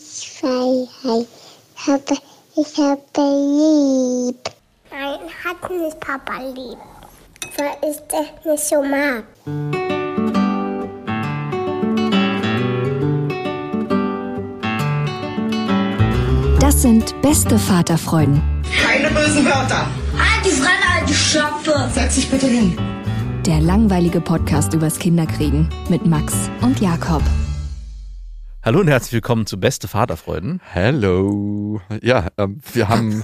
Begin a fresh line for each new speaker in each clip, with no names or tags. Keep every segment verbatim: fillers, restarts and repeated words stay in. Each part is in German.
Freiheit. Ich habe, ich habe lieb. Nein, hat nicht Papa lieb. Weil ich das nicht so mag.
Das sind beste Vaterfreuden.
Keine bösen Wörter.
Halt die Fremde, alte Schöpfe.
Setz dich bitte hin.
Der langweilige Podcast übers Kinderkriegen mit Max und Jakob.
Hallo und herzlich willkommen zu Beste Vaterfreuden.
Hello. Ja, ähm, wir haben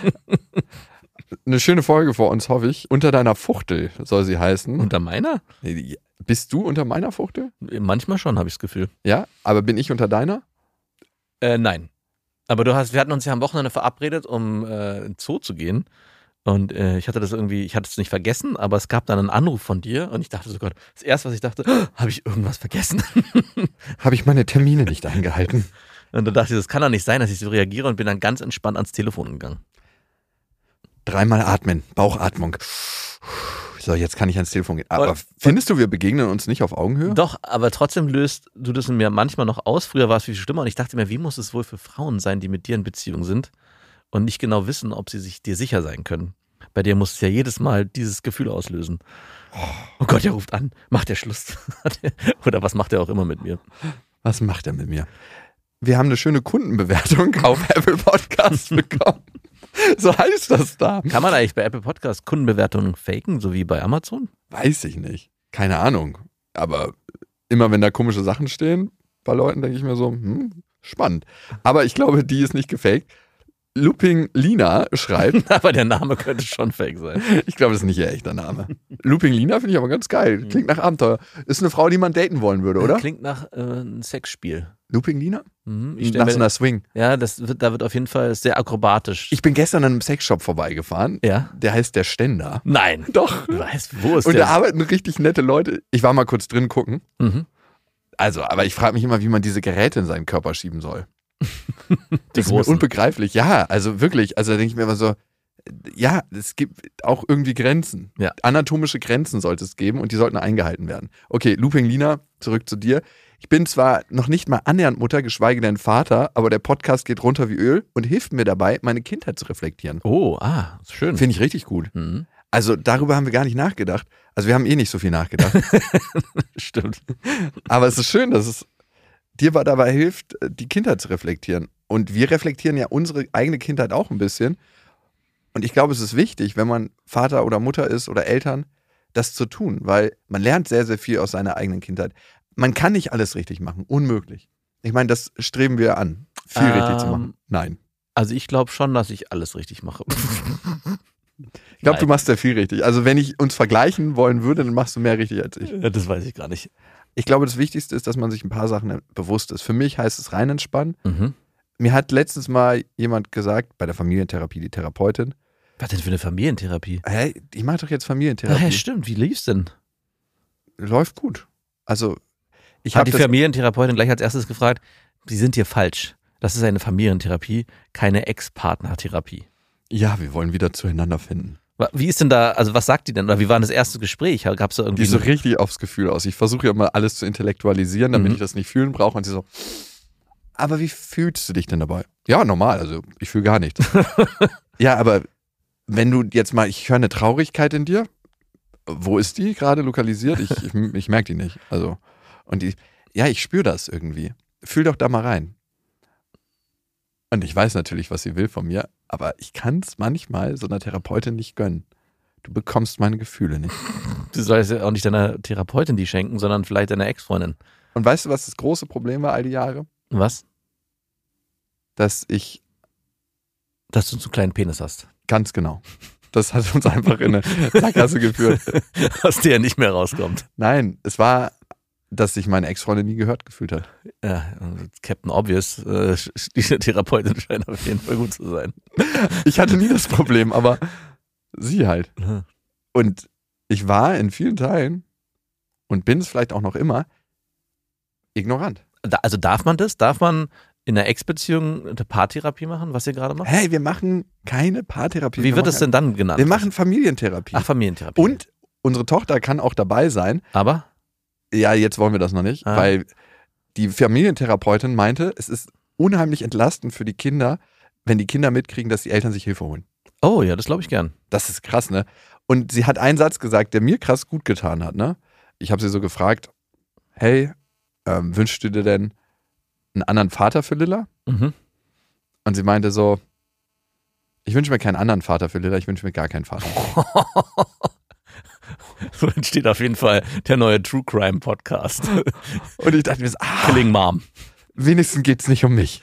eine schöne Folge vor uns, hoffe ich. Unter deiner Fuchtel soll sie heißen.
Unter meiner?
Bist du unter meiner Fuchtel?
Manchmal schon, habe ich das Gefühl.
Ja, aber bin ich unter deiner?
Äh, nein. Aber du hast, wir hatten uns ja am Wochenende verabredet, um äh, in den Zoo zu gehen. Und äh, ich hatte das irgendwie, ich hatte es nicht vergessen, aber es gab dann einen Anruf von dir und ich dachte so, Gott, das erste, was ich dachte, oh, habe ich irgendwas vergessen?
Habe ich meine Termine nicht eingehalten?
Und dann dachte ich, das kann doch nicht sein, dass ich so reagiere und bin dann ganz entspannt ans Telefon gegangen.
Dreimal atmen, Bauchatmung. So, jetzt kann ich ans Telefon gehen. Aber und, findest du, wir begegnen uns nicht auf Augenhöhe?
Doch, aber trotzdem löst du das in mir manchmal noch aus. Früher war es viel schlimmer und ich dachte mir, wie muss es wohl für Frauen sein, die mit dir in Beziehung sind und nicht genau wissen, ob sie sich dir sicher sein können. Bei dir muss es ja jedes Mal dieses Gefühl auslösen. Oh Gott, er ruft an. Macht er Schluss? Oder was macht er auch immer mit mir?
Was macht er mit mir? Wir haben eine schöne Kundenbewertung auf Apple Podcasts bekommen. So heißt das da.
Kann man eigentlich bei Apple Podcasts Kundenbewertungen faken, so wie bei Amazon?
Weiß ich nicht. Keine Ahnung. Aber immer wenn da komische Sachen stehen, bei Leuten denke ich mir so, hm, spannend. Aber ich glaube, die ist nicht gefaked. Looping Lina schreibt.
Aber der Name könnte schon fake sein.
Ich glaube, das ist nicht ihr echter Name. Looping Lina finde ich aber ganz geil. Klingt nach Abenteuer. Ist eine Frau, die man daten wollen würde, oder?
Klingt nach äh, einem Sexspiel.
Looping Lina?
Mhm, ich
nach so einer Swing.
Ja, das wird, da wird auf jeden Fall sehr akrobatisch.
Ich bin gestern an einem Sexshop vorbeigefahren.
Ja.
Der heißt Der Ständer.
Nein.
Doch.
Du weißt, wo ist
Und
der?
da arbeiten richtig nette Leute. Ich war mal kurz drin gucken.
Mhm.
Also, aber ich frage mich immer, wie man diese Geräte in seinen Körper schieben soll. Das ist mir
großen.
unbegreiflich. Ja, also wirklich. Also da denke ich mir immer so, ja, es gibt auch irgendwie Grenzen.
Ja.
Anatomische Grenzen sollte es geben und die sollten eingehalten werden. Okay, Looping Lina, zurück zu dir. Ich bin zwar noch nicht mal annähernd Mutter, geschweige denn Vater, aber der Podcast geht runter wie Öl und hilft mir dabei, meine Kindheit zu reflektieren.
Oh, ah, schön.
Finde ich richtig gut.
Mhm.
Also darüber haben wir gar nicht nachgedacht. Also wir haben eh nicht so viel nachgedacht.
Stimmt.
Aber es ist schön, dass es dir dabei hilft, die Kindheit zu reflektieren. Und wir reflektieren ja unsere eigene Kindheit auch ein bisschen. Und ich glaube, es ist wichtig, wenn man Vater oder Mutter ist oder Eltern, das zu tun, weil man lernt sehr, sehr viel aus seiner eigenen Kindheit. Man kann nicht alles richtig machen, unmöglich. Ich meine, das streben wir an, viel ähm, richtig zu machen. Nein.
Also ich glaube schon, dass ich alles richtig mache.
Ich glaube, du machst sehr viel richtig. Also wenn ich uns vergleichen wollen würde, dann machst du mehr richtig als ich.
Ja, das weiß ich gar nicht.
Ich glaube, das Wichtigste ist, dass man sich ein paar Sachen bewusst ist. Für mich heißt es rein entspannen.
Mhm.
Mir hat letztens mal jemand gesagt, bei der Familientherapie, die Therapeutin.
Was denn für eine Familientherapie?
Hey, ich mache doch jetzt Familientherapie.
Ja, stimmt. Wie lief's denn?
Läuft gut. Also ich
habe
hab
die Familientherapeutin gleich als erstes gefragt, Sie sind hier falsch. Das ist eine Familientherapie, keine Ex-Partner-Therapie.
Ja, wir wollen wieder zueinander finden.
Wie ist denn da, also was sagt die denn? Oder wie war das erste Gespräch? Gab's da irgendwie
die so richtig aufs Gefühl aus. Ich versuche ja mal alles zu intellektualisieren, damit
mhm.
ich das nicht fühlen brauche. Und sie so, aber wie fühlst du dich denn dabei? Ja, normal, also ich fühle gar nichts. Ja, aber wenn du jetzt mal, ich höre eine Traurigkeit in dir, wo ist die gerade lokalisiert? Ich, ich, ich merke die nicht. Also, und die, ja, ich spüre das irgendwie. Fühl doch da mal rein. Und ich weiß natürlich, was sie will von mir, aber ich kann es manchmal so einer Therapeutin nicht gönnen. Du bekommst meine Gefühle nicht.
Du sollst ja auch nicht deiner Therapeutin die schenken, sondern vielleicht deiner Ex-Freundin.
Und weißt du, was das große Problem war all die Jahre?
Was?
Dass ich...
Dass du einen zu kleinen Penis hast.
Ganz genau. Das hat uns einfach in eine Sackgasse geführt.
Aus der er nicht mehr rauskommt.
Nein, es war... dass sich meine Ex-Freundin nie gehört gefühlt hat.
Ja, Captain Obvious, äh, diese Therapeutin scheint auf jeden Fall gut zu sein.
Ich hatte nie das Problem, aber sie halt.
Mhm.
Und ich war in vielen Teilen und bin es vielleicht auch noch immer ignorant.
Da, also darf man das? Darf man in einer Ex-Beziehung eine Paartherapie machen, was ihr gerade macht?
Hey, wir machen keine Paartherapie.
Wie wird es denn dann genannt?
Wir machen Familientherapie.
Ach, Familientherapie.
Und unsere Tochter kann auch dabei sein.
Aber?
Ja, jetzt wollen wir das noch nicht,
ah.
weil die Familientherapeutin meinte, es ist unheimlich entlastend für die Kinder, wenn die Kinder mitkriegen, dass die Eltern sich Hilfe holen.
Oh ja, das glaube ich gern.
Das ist krass, ne? Und sie hat einen Satz gesagt, der mir krass gut getan hat, ne? Ich habe sie so gefragt, hey, ähm, wünschst du dir denn einen anderen Vater für Lilla?
Mhm.
Und sie meinte so, ich wünsche mir keinen anderen Vater für Lilla, ich wünsche mir gar keinen Vater.
So entsteht auf jeden Fall der neue True Crime Podcast.
Und ich dachte mir so, ah,
Killing Mom.
Wenigstens geht's nicht um mich.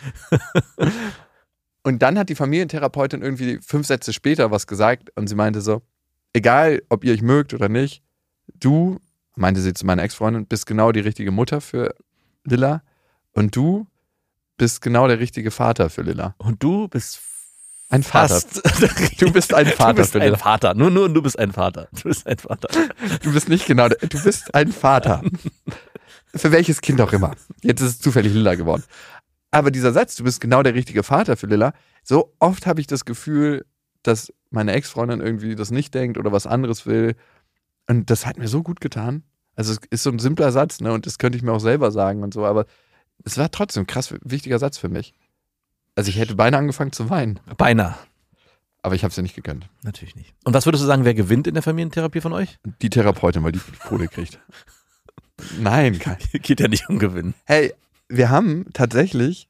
Und dann hat die Familientherapeutin irgendwie fünf Sätze später was gesagt und sie meinte so, egal, ob ihr euch mögt oder nicht, du, meinte sie zu meiner Ex-Freundin, bist genau die richtige Mutter für Lilla und du bist genau der richtige Vater für Lilla.
Und du bist
ein Vater.
Fast.
Du bist ein Vater
du bist
für
ein
Lilla.
Vater. Nur, nur du bist ein Vater. Du bist ein Vater.
Du bist nicht genau, der, du bist ein Vater. Für welches Kind auch immer. Jetzt ist es zufällig Lilla geworden. Aber dieser Satz, du bist genau der richtige Vater für Lilla, so oft habe ich das Gefühl, dass meine Ex-Freundin irgendwie das nicht denkt oder was anderes will. Und das hat mir so gut getan. Also es ist so ein simpler Satz, ne? Und das könnte ich mir auch selber sagen und so, aber es war trotzdem ein krass wichtiger Satz für mich. Also ich hätte beinahe angefangen zu weinen.
Beinahe.
Aber ich habe es ja nicht gegönnt.
Natürlich nicht. Und was würdest du sagen, wer gewinnt in der Familientherapie von euch?
Die Therapeutin, weil die Kohle kriegt. Nein, kein.
Geht ja nicht um Gewinnen.
Hey, wir haben tatsächlich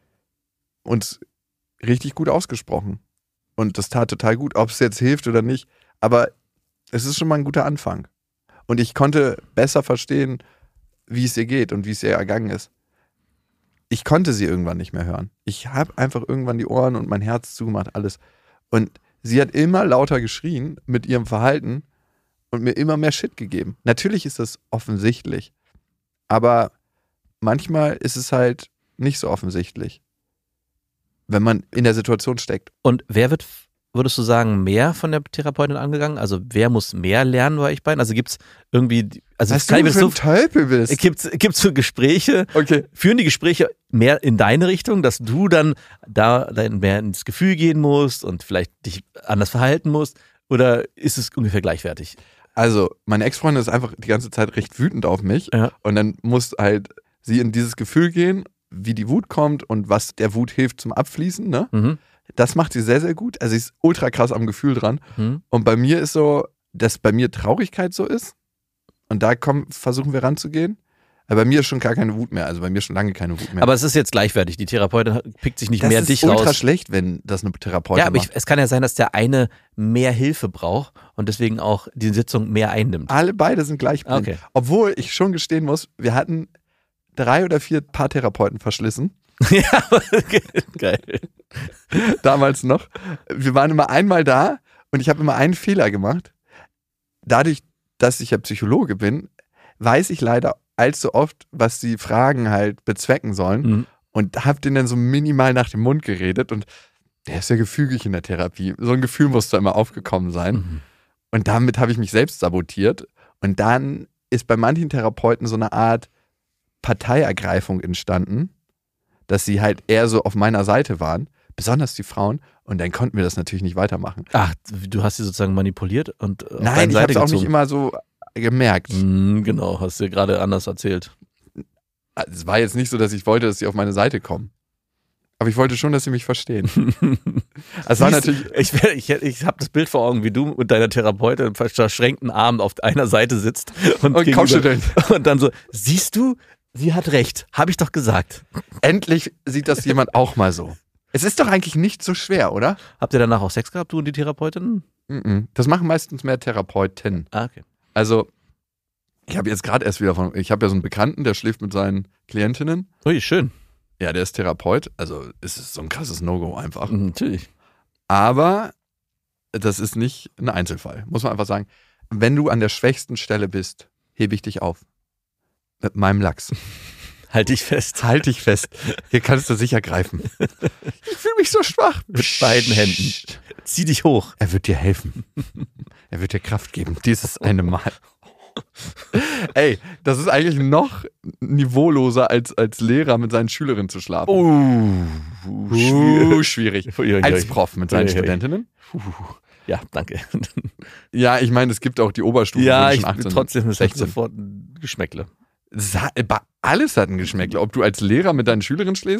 uns richtig gut ausgesprochen. Und das tat total gut, ob es jetzt hilft oder nicht. Aber es ist schon mal ein guter Anfang. Und ich konnte besser verstehen, wie es ihr geht und wie es ihr ergangen ist. Ich konnte sie irgendwann nicht mehr hören. Ich habe einfach irgendwann die Ohren und mein Herz zugemacht, alles. Und sie hat immer lauter geschrien mit ihrem Verhalten und mir immer mehr Shit gegeben. Natürlich ist das offensichtlich. Aber manchmal ist es halt nicht so offensichtlich, wenn man in der Situation steckt.
Und wer wird, würdest du sagen, mehr von der Therapeutin angegangen? Also wer muss mehr lernen bei euch beiden? Also gibt es irgendwie, also
was du für ein Tölpel bist.
Gibt es so Gespräche,
okay.
Führen die Gespräche mehr in deine Richtung, dass du dann da dann mehr ins Gefühl gehen musst und vielleicht dich anders verhalten musst? Oder ist es ungefähr gleichwertig?
Also, meine Ex-Freundin ist einfach die ganze Zeit recht wütend auf mich.
Ja.
Und dann muss halt sie in dieses Gefühl gehen, wie die Wut kommt und was der Wut hilft zum Abfließen. Ne?
Mhm.
Das macht sie sehr, sehr gut. Also, sie ist ultra krass am Gefühl dran.
Mhm.
Und bei mir ist so, dass bei mir Traurigkeit so ist. Und da kommen, versuchen wir ranzugehen. Aber bei mir ist schon gar keine Wut mehr. Also bei mir schon lange keine Wut mehr.
Aber es ist jetzt gleichwertig. Die Therapeutin pickt sich nicht
das
mehr dich
raus.
raus.
Das ist ultra schlecht, wenn das eine Therapeutin
Ja, aber
macht.
ich, es kann ja sein, dass der eine mehr Hilfe braucht und deswegen auch die Sitzung mehr einnimmt.
Alle beide sind gleich blind.
Okay.
Obwohl ich schon gestehen muss, wir hatten drei oder vier Paartherapeuten verschlissen.
Ja, geil.
Damals noch. Wir waren immer einmal da und ich habe immer einen Fehler gemacht. Dadurch, dass ich ja Psychologe bin, weiß ich leider allzu oft, was die Fragen halt bezwecken sollen
Mhm.
und habe denen dann so minimal nach dem Mund geredet und der ist ja gefügig in der Therapie. So ein Gefühl muss da immer aufgekommen sein.
Mhm.
Und damit habe ich mich selbst sabotiert und dann ist bei manchen Therapeuten so eine Art Parteiergreifung entstanden, dass sie halt eher so auf meiner Seite waren, besonders die Frauen, und dann konnten wir das natürlich nicht weitermachen.
Ach, du hast sie sozusagen manipuliert und auf
Nein,
deine
ich habe
Seite
es auch
gezogen.
nicht immer so gemerkt.
Mhm, genau, hast du dir gerade anders erzählt.
Es war jetzt nicht so, dass ich wollte, dass sie auf meine Seite kommen. Aber ich wollte schon, dass sie mich verstehen. Es war
Siehst du,
natürlich.
Ich, ich, ich habe das Bild vor Augen, wie du mit deiner Therapeutin mit verschränkten Armen auf einer Seite sitzt und,
Und
gegenüber-
Kopfschütteln.
und dann so, siehst du, sie hat recht, habe ich doch gesagt.
Endlich sieht das jemand auch mal so. Es ist doch eigentlich nicht so schwer, oder?
Habt ihr danach auch Sex gehabt, du und die Therapeutin?
Mhm. Das machen meistens mehr Therapeuten.
Ah, okay.
Also, ich habe jetzt gerade erst wieder von, ich habe ja so einen Bekannten, der schläft mit seinen Klientinnen.
Ui, schön.
Ja, der ist Therapeut, also es ist so ein krasses No-Go einfach.
Natürlich.
Aber das ist nicht ein Einzelfall, muss man einfach sagen. Wenn du an der schwächsten Stelle bist, hebe ich dich auf. Mit meinem Lachs.
Halt dich fest.
Halt dich fest. Hier kannst du sicher greifen. Ich fühle mich so schwach.
Mit beiden Händen. Zieh dich hoch.
Er wird dir helfen. Er wird dir Kraft geben. Dieses eine Mal. Ey, das ist eigentlich noch niveauloser, als als Lehrer mit seinen Schülerinnen zu schlafen.
Oh,
Uh, schwierig.
Ui,
Als
ui.
Prof mit seinen
Ui, ui.
Studentinnen.
Ja, danke.
Ja, ich meine, es gibt auch die Oberstufe.
Ja,
wo die
ich
schon achtzehn,
trotzdem, es hat
sechzehn.
sofort ein Geschmäckle.
Sa- ba- Alles hat ein Geschmäckle. Ob du als Lehrer mit deinen Schülerinnen schläfst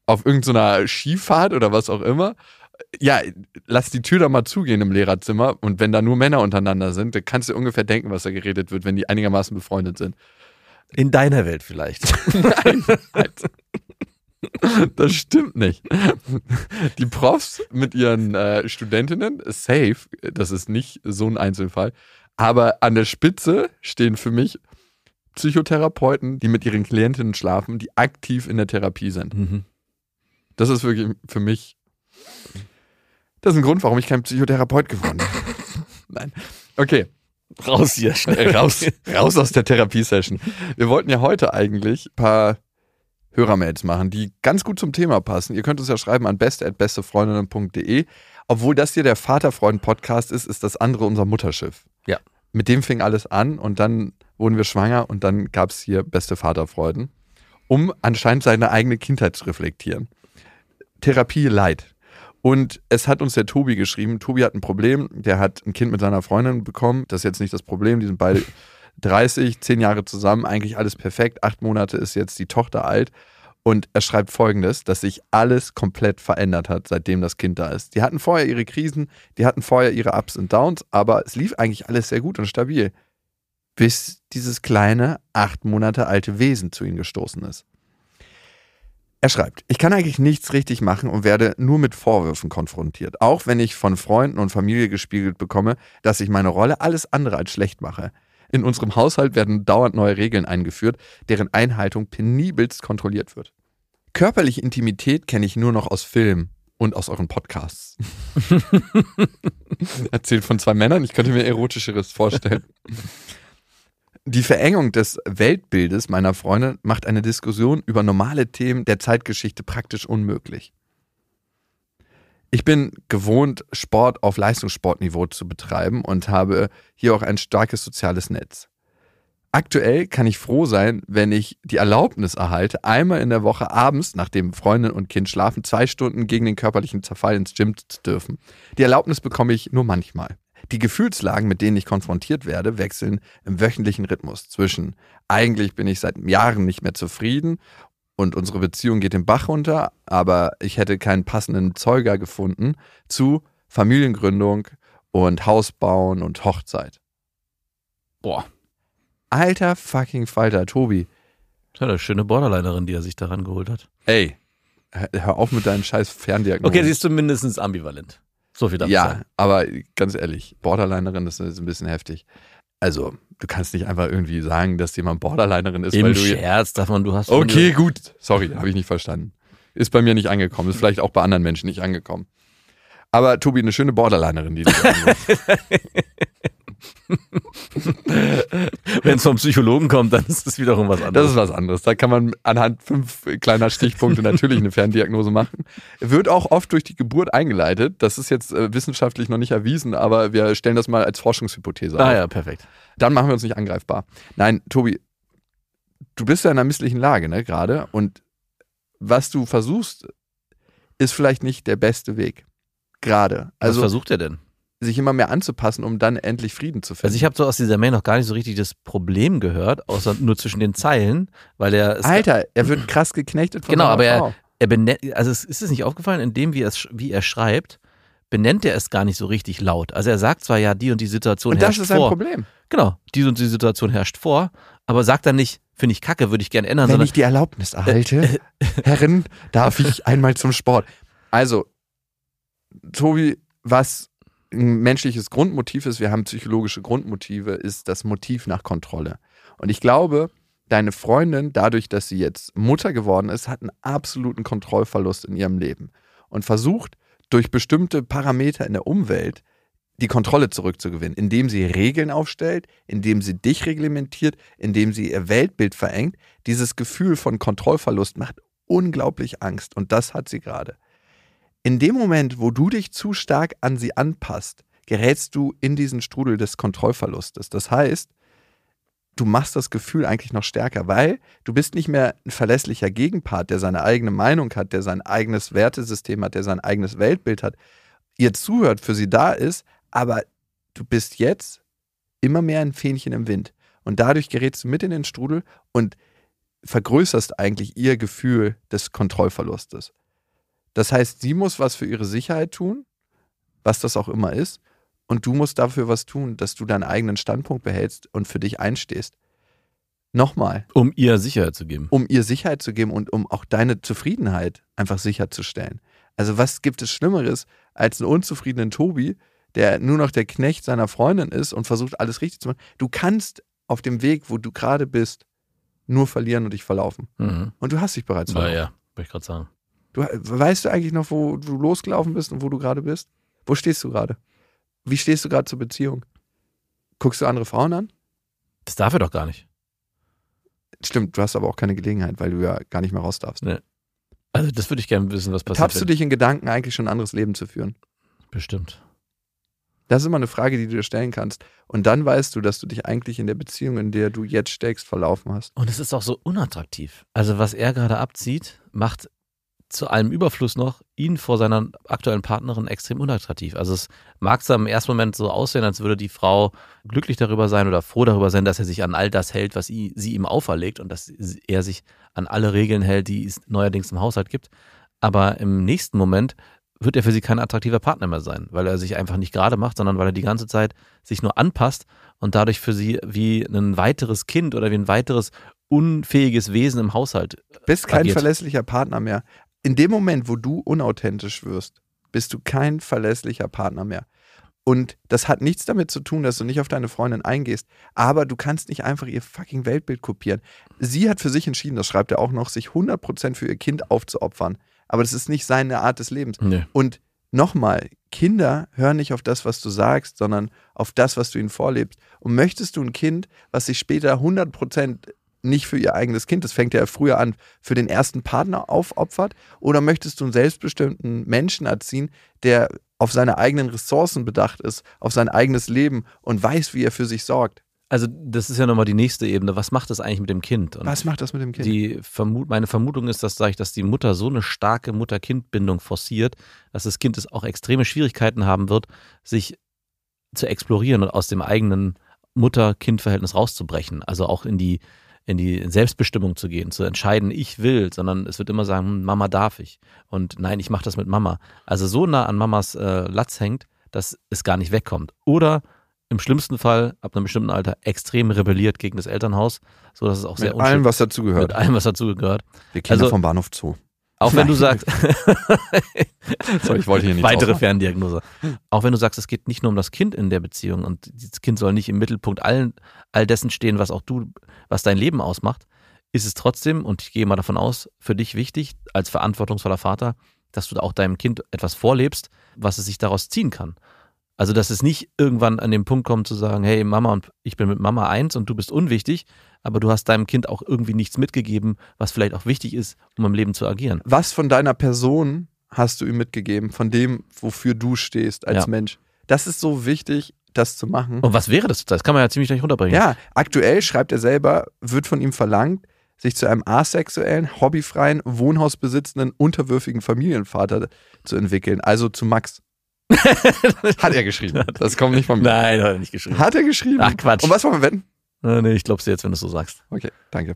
auf irgendeiner Skifahrt oder was auch immer. Ja, lass die Tür da mal zugehen im Lehrerzimmer und wenn da nur Männer untereinander sind, dann kannst du ungefähr denken, was da geredet wird, wenn die einigermaßen befreundet sind.
In deiner Welt vielleicht.
Nein, halt. Das stimmt nicht. Die Profs mit ihren äh, Studentinnen, safe, das ist nicht so ein Einzelfall, aber an der Spitze stehen für mich Psychotherapeuten, die mit ihren Klientinnen schlafen, die aktiv in der Therapie sind.
Mhm.
Das ist wirklich für mich, das ist ein Grund, warum ich kein Psychotherapeut geworden bin. Nein. Okay.
Raus hier, schnell.
Raus, raus aus der Therapiesession. Wir wollten ja heute eigentlich ein paar Hörermails machen, die ganz gut zum Thema passen. Ihr könnt uns ja schreiben an beste at bestefreundinnen punkt de. Obwohl das hier der Vaterfreund-Podcast ist, ist das andere unser Mutterschiff.
Ja.
Mit dem fing alles an und dann wurden wir schwanger und dann gab es hier beste Vaterfreuden, um anscheinend seine eigene Kindheit zu reflektieren. Therapie light. Und es hat uns der Tobi geschrieben. Tobi hat ein Problem, der hat ein Kind mit seiner Freundin bekommen. Das ist jetzt nicht das Problem, die sind beide dreißig, zehn Jahre zusammen, eigentlich alles perfekt. Acht Monate ist jetzt die Tochter alt. Und er schreibt Folgendes, dass sich alles komplett verändert hat, seitdem das Kind da ist. Die hatten vorher ihre Krisen, die hatten vorher ihre Ups und Downs, aber es lief eigentlich alles sehr gut und stabil. Bis dieses kleine, acht Monate alte Wesen zu ihnen gestoßen ist. Er schreibt, ich kann eigentlich nichts richtig machen und werde nur mit Vorwürfen konfrontiert. Auch wenn ich von Freunden und Familie gespiegelt bekomme, dass ich meine Rolle alles andere als schlecht mache. In unserem Haushalt werden dauernd neue Regeln eingeführt, deren Einhaltung penibelst kontrolliert wird. Körperliche Intimität kenne ich nur noch aus Filmen und aus euren Podcasts. Erzählt von zwei Männern, ich könnte mir Erotischeres vorstellen. Die Verengung des Weltbildes meiner Freunde macht eine Diskussion über normale Themen der Zeitgeschichte praktisch unmöglich. Ich bin gewohnt, Sport auf Leistungssportniveau zu betreiben und habe hier auch ein starkes soziales Netz. Aktuell kann ich froh sein, wenn ich die Erlaubnis erhalte, einmal in der Woche abends, nachdem Freundin und Kind schlafen, zwei Stunden gegen den körperlichen Zerfall ins Gym zu dürfen. Die Erlaubnis bekomme ich nur manchmal. Die Gefühlslagen, mit denen ich konfrontiert werde, wechseln im wöchentlichen Rhythmus zwischen eigentlich bin ich seit Jahren nicht mehr zufrieden und unsere Beziehung geht den Bach runter, aber ich hätte keinen passenden Zeuger gefunden, zu Familiengründung und Haus bauen und Hochzeit. Boah. Alter fucking Falter, Tobi.
Das ist eine schöne Borderlinerin, die er sich daran geholt hat.
Ey, hör auf mit deinen scheiß Ferndiagnosen.
Okay, sie ist zumindest ambivalent. So viel darf ich
Ja,
sagen.
aber ganz ehrlich, Borderlinerin ist ein bisschen heftig. Also, du kannst nicht einfach irgendwie sagen, dass jemand Borderlinerin ist,
Im
weil du...
Scherz darf man, du hast...
Okay, gut. Sorry, habe ich nicht verstanden. Ist bei mir nicht angekommen. Ist vielleicht auch bei anderen Menschen nicht angekommen. Aber Tobi, eine schöne Borderlinerin, die du
Wenn es vom Psychologen kommt, dann ist es wiederum was anderes.
Das ist was anderes. Da kann man anhand fünf kleiner Stichpunkte natürlich eine Ferndiagnose machen. Wird auch oft durch die Geburt eingeleitet. Das ist jetzt äh, wissenschaftlich noch nicht erwiesen, aber wir stellen das mal als Forschungshypothese
Ah
auf.
ja, perfekt.
Dann machen wir uns nicht angreifbar. Nein, Tobi, du bist ja in einer misslichen Lage, ne, gerade. Und was du versuchst, ist vielleicht nicht der beste Weg. Gerade. Also,
was versucht er denn?
sich immer mehr anzupassen, um dann endlich Frieden zu finden.
Also ich habe so aus dieser Mail noch gar nicht so richtig das Problem gehört, außer nur zwischen den Zeilen, weil er...
Alter, er wird krass geknechtet von
Genau,
seiner
aber
Frau.
er, er benennt, also es ist es nicht aufgefallen, in dem, wie er, es, wie er schreibt, benennt er es gar nicht so richtig laut. Also er sagt zwar, ja, die und die Situation
Und das
herrscht
ist ein
vor.
Problem.
Genau, die und die Situation herrscht vor, aber sagt dann nicht, finde ich kacke, würde ich gerne ändern,
Wenn
sondern
ich die Erlaubnis erhalte, Herren, darf ich einmal zum Sport. Also, Tobi, was ein menschliches Grundmotiv ist, wir haben psychologische Grundmotive, ist das Motiv nach Kontrolle. Und ich glaube, deine Freundin, dadurch, dass sie jetzt Mutter geworden ist, hat einen absoluten Kontrollverlust in ihrem Leben und versucht, durch bestimmte Parameter in der Umwelt die Kontrolle zurückzugewinnen, indem sie Regeln aufstellt, indem sie dich reglementiert, indem sie ihr Weltbild verengt. Dieses Gefühl von Kontrollverlust macht unglaublich Angst und das hat sie gerade. In dem Moment, wo du dich zu stark an sie anpasst, gerätst du in diesen Strudel des Kontrollverlustes. Das heißt, du machst das Gefühl eigentlich noch stärker, weil du bist nicht mehr ein verlässlicher Gegenpart, der seine eigene Meinung hat, der sein eigenes Wertesystem hat, der sein eigenes Weltbild hat, ihr zuhört, für sie da ist, aber du bist jetzt immer mehr ein Fähnchen im Wind. Und dadurch gerätst du mit in den Strudel und vergrößerst eigentlich ihr Gefühl des Kontrollverlustes. Das heißt, sie muss was für ihre Sicherheit tun, was das auch immer ist, und du musst dafür was tun, dass du deinen eigenen Standpunkt behältst und für dich einstehst. Nochmal.
Um ihr Sicherheit zu geben.
Um ihr Sicherheit zu geben und um auch deine Zufriedenheit einfach sicherzustellen. Also was gibt es Schlimmeres als einen unzufriedenen Tobi, der nur noch der Knecht seiner Freundin ist und versucht, alles richtig zu machen. Du kannst auf dem Weg, wo du gerade bist, nur verlieren und dich verlaufen.
Mhm.
Und du hast dich bereits verlaufen.
Ja, ja, wollte ich gerade sagen.
Du, weißt du eigentlich noch, wo du losgelaufen bist und wo du gerade bist? Wo stehst du gerade? Wie stehst du gerade zur Beziehung? Guckst du andere Frauen an?
Das darf er doch gar nicht.
Stimmt, du hast aber auch keine Gelegenheit, weil du ja gar nicht mehr raus darfst.
Nee. Also das würde ich gerne wissen, was passiert.
Tappst du dich in Gedanken, eigentlich schon ein anderes Leben zu führen?
Bestimmt.
Das ist immer eine Frage, die du dir stellen kannst. Und dann weißt du, dass du dich eigentlich in der Beziehung, in der du jetzt steckst, verlaufen hast.
Und es ist auch so unattraktiv. Also was er gerade abzieht, macht zu allem Überfluss noch ihn vor seiner aktuellen Partnerin extrem unattraktiv. Also es mag zwar im ersten Moment so aussehen, als würde die Frau glücklich darüber sein oder froh darüber sein, dass er sich an all das hält, was sie ihm auferlegt und dass er sich an alle Regeln hält, die es neuerdings im Haushalt gibt. Aber im nächsten Moment wird er für sie kein attraktiver Partner mehr sein, weil er sich einfach nicht gerade macht, sondern weil er die ganze Zeit sich nur anpasst und dadurch für sie wie ein weiteres Kind oder wie ein weiteres unfähiges Wesen im Haushalt agiert.
Bist kein verlässlicher Partner mehr. In dem Moment, wo du unauthentisch wirst, bist du kein verlässlicher Partner mehr. Und das hat nichts damit zu tun, dass du nicht auf deine Freundin eingehst, aber du kannst nicht einfach ihr fucking Weltbild kopieren. Sie hat für sich entschieden, das schreibt er auch noch, sich hundert Prozent für ihr Kind aufzuopfern. Aber das ist nicht seine Art des Lebens.
Nee.
Und nochmal, Kinder hören nicht auf das, was du sagst, sondern auf das, was du ihnen vorlebst. Und möchtest du ein Kind, was sich später hundert Prozent nicht für ihr eigenes Kind, das fängt ja früher an, für den ersten Partner aufopfert? Oder möchtest du einen selbstbestimmten Menschen erziehen, der auf seine eigenen Ressourcen bedacht ist, auf sein eigenes Leben und weiß, wie er für sich sorgt?
Also das ist ja nochmal die nächste Ebene. Was macht das eigentlich mit dem Kind? Und
Was macht das mit dem Kind?
Die Vermut- meine Vermutung ist, dass, sag ich, dass die Mutter so eine starke Mutter-Kind-Bindung forciert, dass das Kind es auch extreme Schwierigkeiten haben wird, sich zu explorieren und aus dem eigenen Mutter-Kind-Verhältnis rauszubrechen. Also auch in die in die Selbstbestimmung zu gehen, zu entscheiden, ich will, sondern es wird immer sagen, Mama darf ich. Und nein, ich mache das mit Mama. Also so nah an Mamas äh, Latz hängt, dass es gar nicht wegkommt. Oder im schlimmsten Fall, ab einem bestimmten Alter, extrem rebelliert gegen das Elternhaus, sodass es auch sehr
mit allem, was dazugehört.
Mit allem, was dazugehört.
Wir Kinder
also,
vom Bahnhof Zoo.
Auch wenn du sagst,
Sorry, ich wollte hier nicht
weitere
ausmachen.
Ferndiagnose. Auch wenn du sagst, es geht nicht nur um das Kind in der Beziehung und das Kind soll nicht im Mittelpunkt all, all dessen stehen, was auch du, was dein Leben ausmacht, ist es trotzdem, und ich gehe mal davon aus, für dich wichtig, als verantwortungsvoller Vater, dass du auch deinem Kind etwas vorlebst, was es sich daraus ziehen kann. Also, dass es nicht irgendwann an den Punkt kommt zu sagen, hey Mama, und ich bin mit Mama eins und du bist unwichtig, aber du hast deinem Kind auch irgendwie nichts mitgegeben, was vielleicht auch wichtig ist, um im Leben zu agieren.
Was von deiner Person hast du ihm mitgegeben, von dem, wofür du stehst als
Ja.
Mensch? Das ist so wichtig, das zu machen.
Und was wäre das? Das kann man ja ziemlich gleich runterbringen.
Ja, aktuell, schreibt er selber, wird von ihm verlangt, sich zu einem asexuellen, hobbyfreien, wohnhausbesitzenden, unterwürfigen Familienvater zu entwickeln. Also zu Max. Hat er geschrieben. Das kommt nicht von mir.
Nein, hat er nicht geschrieben.
Hat er geschrieben?
Ach, Quatsch.
Und was wollen wir wetten?
Äh, nee, ich glaub's dir jetzt, wenn du es so sagst.
Okay, danke.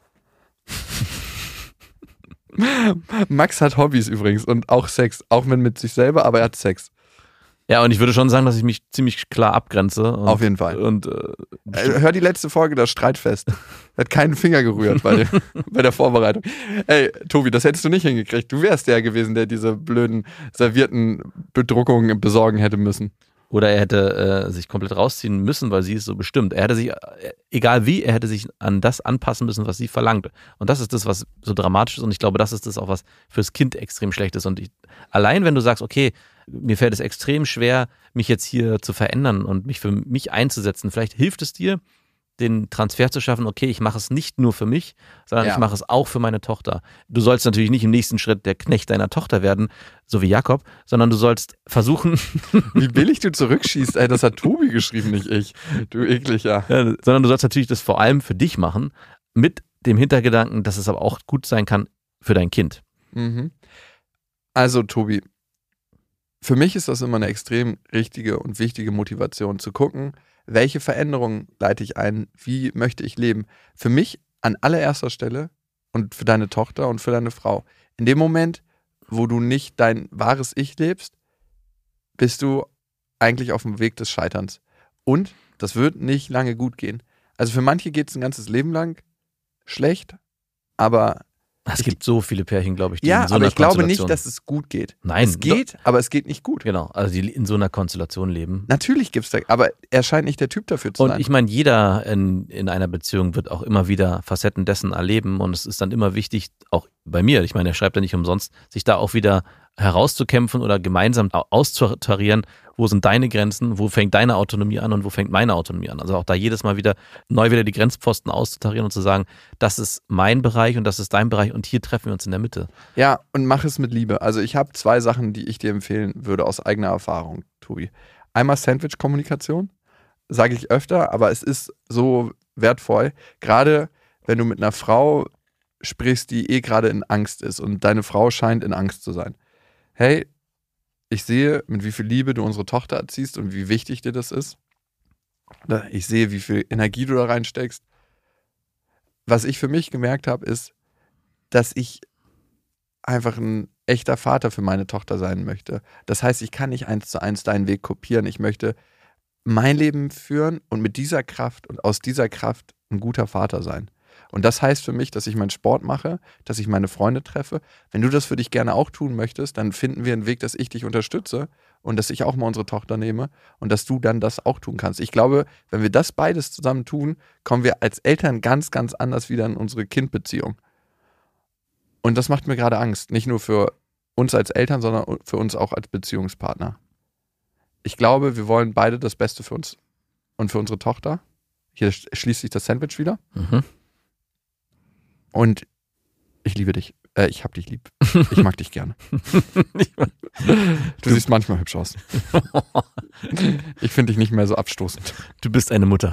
Max hat Hobbys übrigens und auch Sex. Auch wenn mit sich selber, aber er hat Sex.
Ja, und ich würde schon sagen, dass ich mich ziemlich klar abgrenze. Und,
Auf jeden Fall.
Und äh,
Äh, Hör die letzte Folge, das Streitfest. Er hat keinen Finger gerührt bei der, bei der Vorbereitung. Ey, Tobi, das hättest du nicht hingekriegt. Du wärst der gewesen, der diese blöden servierten Bedruckungen besorgen hätte müssen.
Oder er hätte äh, sich komplett rausziehen müssen, weil sie es so bestimmt. Er hätte sich, äh, egal wie, er hätte sich an das anpassen müssen, was sie verlangt. Und das ist das, was so dramatisch ist. Und ich glaube, das ist das auch, was fürs Kind extrem schlecht ist. Und ich, allein wenn du sagst, okay, mir fällt es extrem schwer, mich jetzt hier zu verändern und mich für mich einzusetzen, vielleicht hilft es dir, den Transfer zu schaffen, okay, ich mache es nicht nur für mich, sondern
Ja.
ich mache es auch für meine Tochter. Du sollst natürlich nicht im nächsten Schritt der Knecht deiner Tochter werden, so wie Jakob, sondern du sollst versuchen,
Wie billig du zurückschießt, ey, das hat Tobi geschrieben, nicht ich. Du ekliger.
ja, sondern du sollst natürlich das vor allem für dich machen, mit dem Hintergedanken, dass es aber auch gut sein kann für dein Kind.
Mhm. Also, Tobi, für mich ist das immer eine extrem richtige und wichtige Motivation, zu gucken, welche Veränderungen leite ich ein, wie möchte ich leben. Für mich an allererster Stelle und für deine Tochter und für deine Frau. In dem Moment, wo du nicht dein wahres Ich lebst, bist du eigentlich auf dem Weg des Scheiterns. Und das wird nicht lange gut gehen. Also für manche geht es ein ganzes Leben lang schlecht, aber
es gibt so viele Pärchen, glaube ich, die
ja,
in so
aber
einer
ich glaube
Konstellation-
nicht, dass es gut geht.
Nein,
es geht, aber es geht nicht gut.
Genau, also die in so einer Konstellation leben.
Natürlich gibt es da, aber er scheint nicht der Typ dafür zu
Und
sein.
ich meine, jeder in, in einer Beziehung wird auch immer wieder Facetten dessen erleben und es ist dann immer wichtig, auch bei mir, ich meine, er schreibt ja nicht umsonst, sich da auch wieder herauszukämpfen oder gemeinsam auszutarieren, wo sind deine Grenzen, wo fängt deine Autonomie an und wo fängt meine Autonomie an. Also auch da jedes Mal wieder neu wieder die Grenzpfosten auszutarieren und zu sagen, das ist mein Bereich und das ist dein Bereich und hier treffen wir uns in der Mitte.
Ja, und mach es mit Liebe. Also ich habe zwei Sachen, die ich dir empfehlen würde aus eigener Erfahrung, Tobi. Einmal Sandwich-Kommunikation, sage ich öfter, aber es ist so wertvoll, gerade wenn du mit einer Frau sprichst, die eh gerade in Angst ist und deine Frau scheint in Angst zu sein. Hey, ich sehe, mit wie viel Liebe du unsere Tochter erziehst und wie wichtig dir das ist. Ich sehe, wie viel Energie du da reinsteckst. Was ich für mich gemerkt habe, ist, dass ich einfach ein echter Vater für meine Tochter sein möchte. Das heißt, ich kann nicht eins zu eins deinen Weg kopieren. Ich möchte mein Leben führen und mit dieser Kraft und aus dieser Kraft ein guter Vater sein. Und das heißt für mich, dass ich meinen Sport mache, dass ich meine Freunde treffe. Wenn du das für dich gerne auch tun möchtest, dann finden wir einen Weg, dass ich dich unterstütze und dass ich auch mal unsere Tochter nehme und dass du dann das auch tun kannst. Ich glaube, wenn wir das beides zusammen tun, kommen wir als Eltern ganz, ganz anders wieder in unsere Kindbeziehung. Und das macht mir gerade Angst. Nicht nur für uns als Eltern, sondern für uns auch als Beziehungspartner. Ich glaube, wir wollen beide das Beste für uns und für unsere Tochter. Hier schließt sich das Sandwich wieder.
Mhm.
Und ich liebe dich. Äh, ich hab dich lieb. Ich mag dich gerne. Du siehst manchmal hübsch aus. Ich finde dich nicht mehr so abstoßend.
Du bist eine Mutter.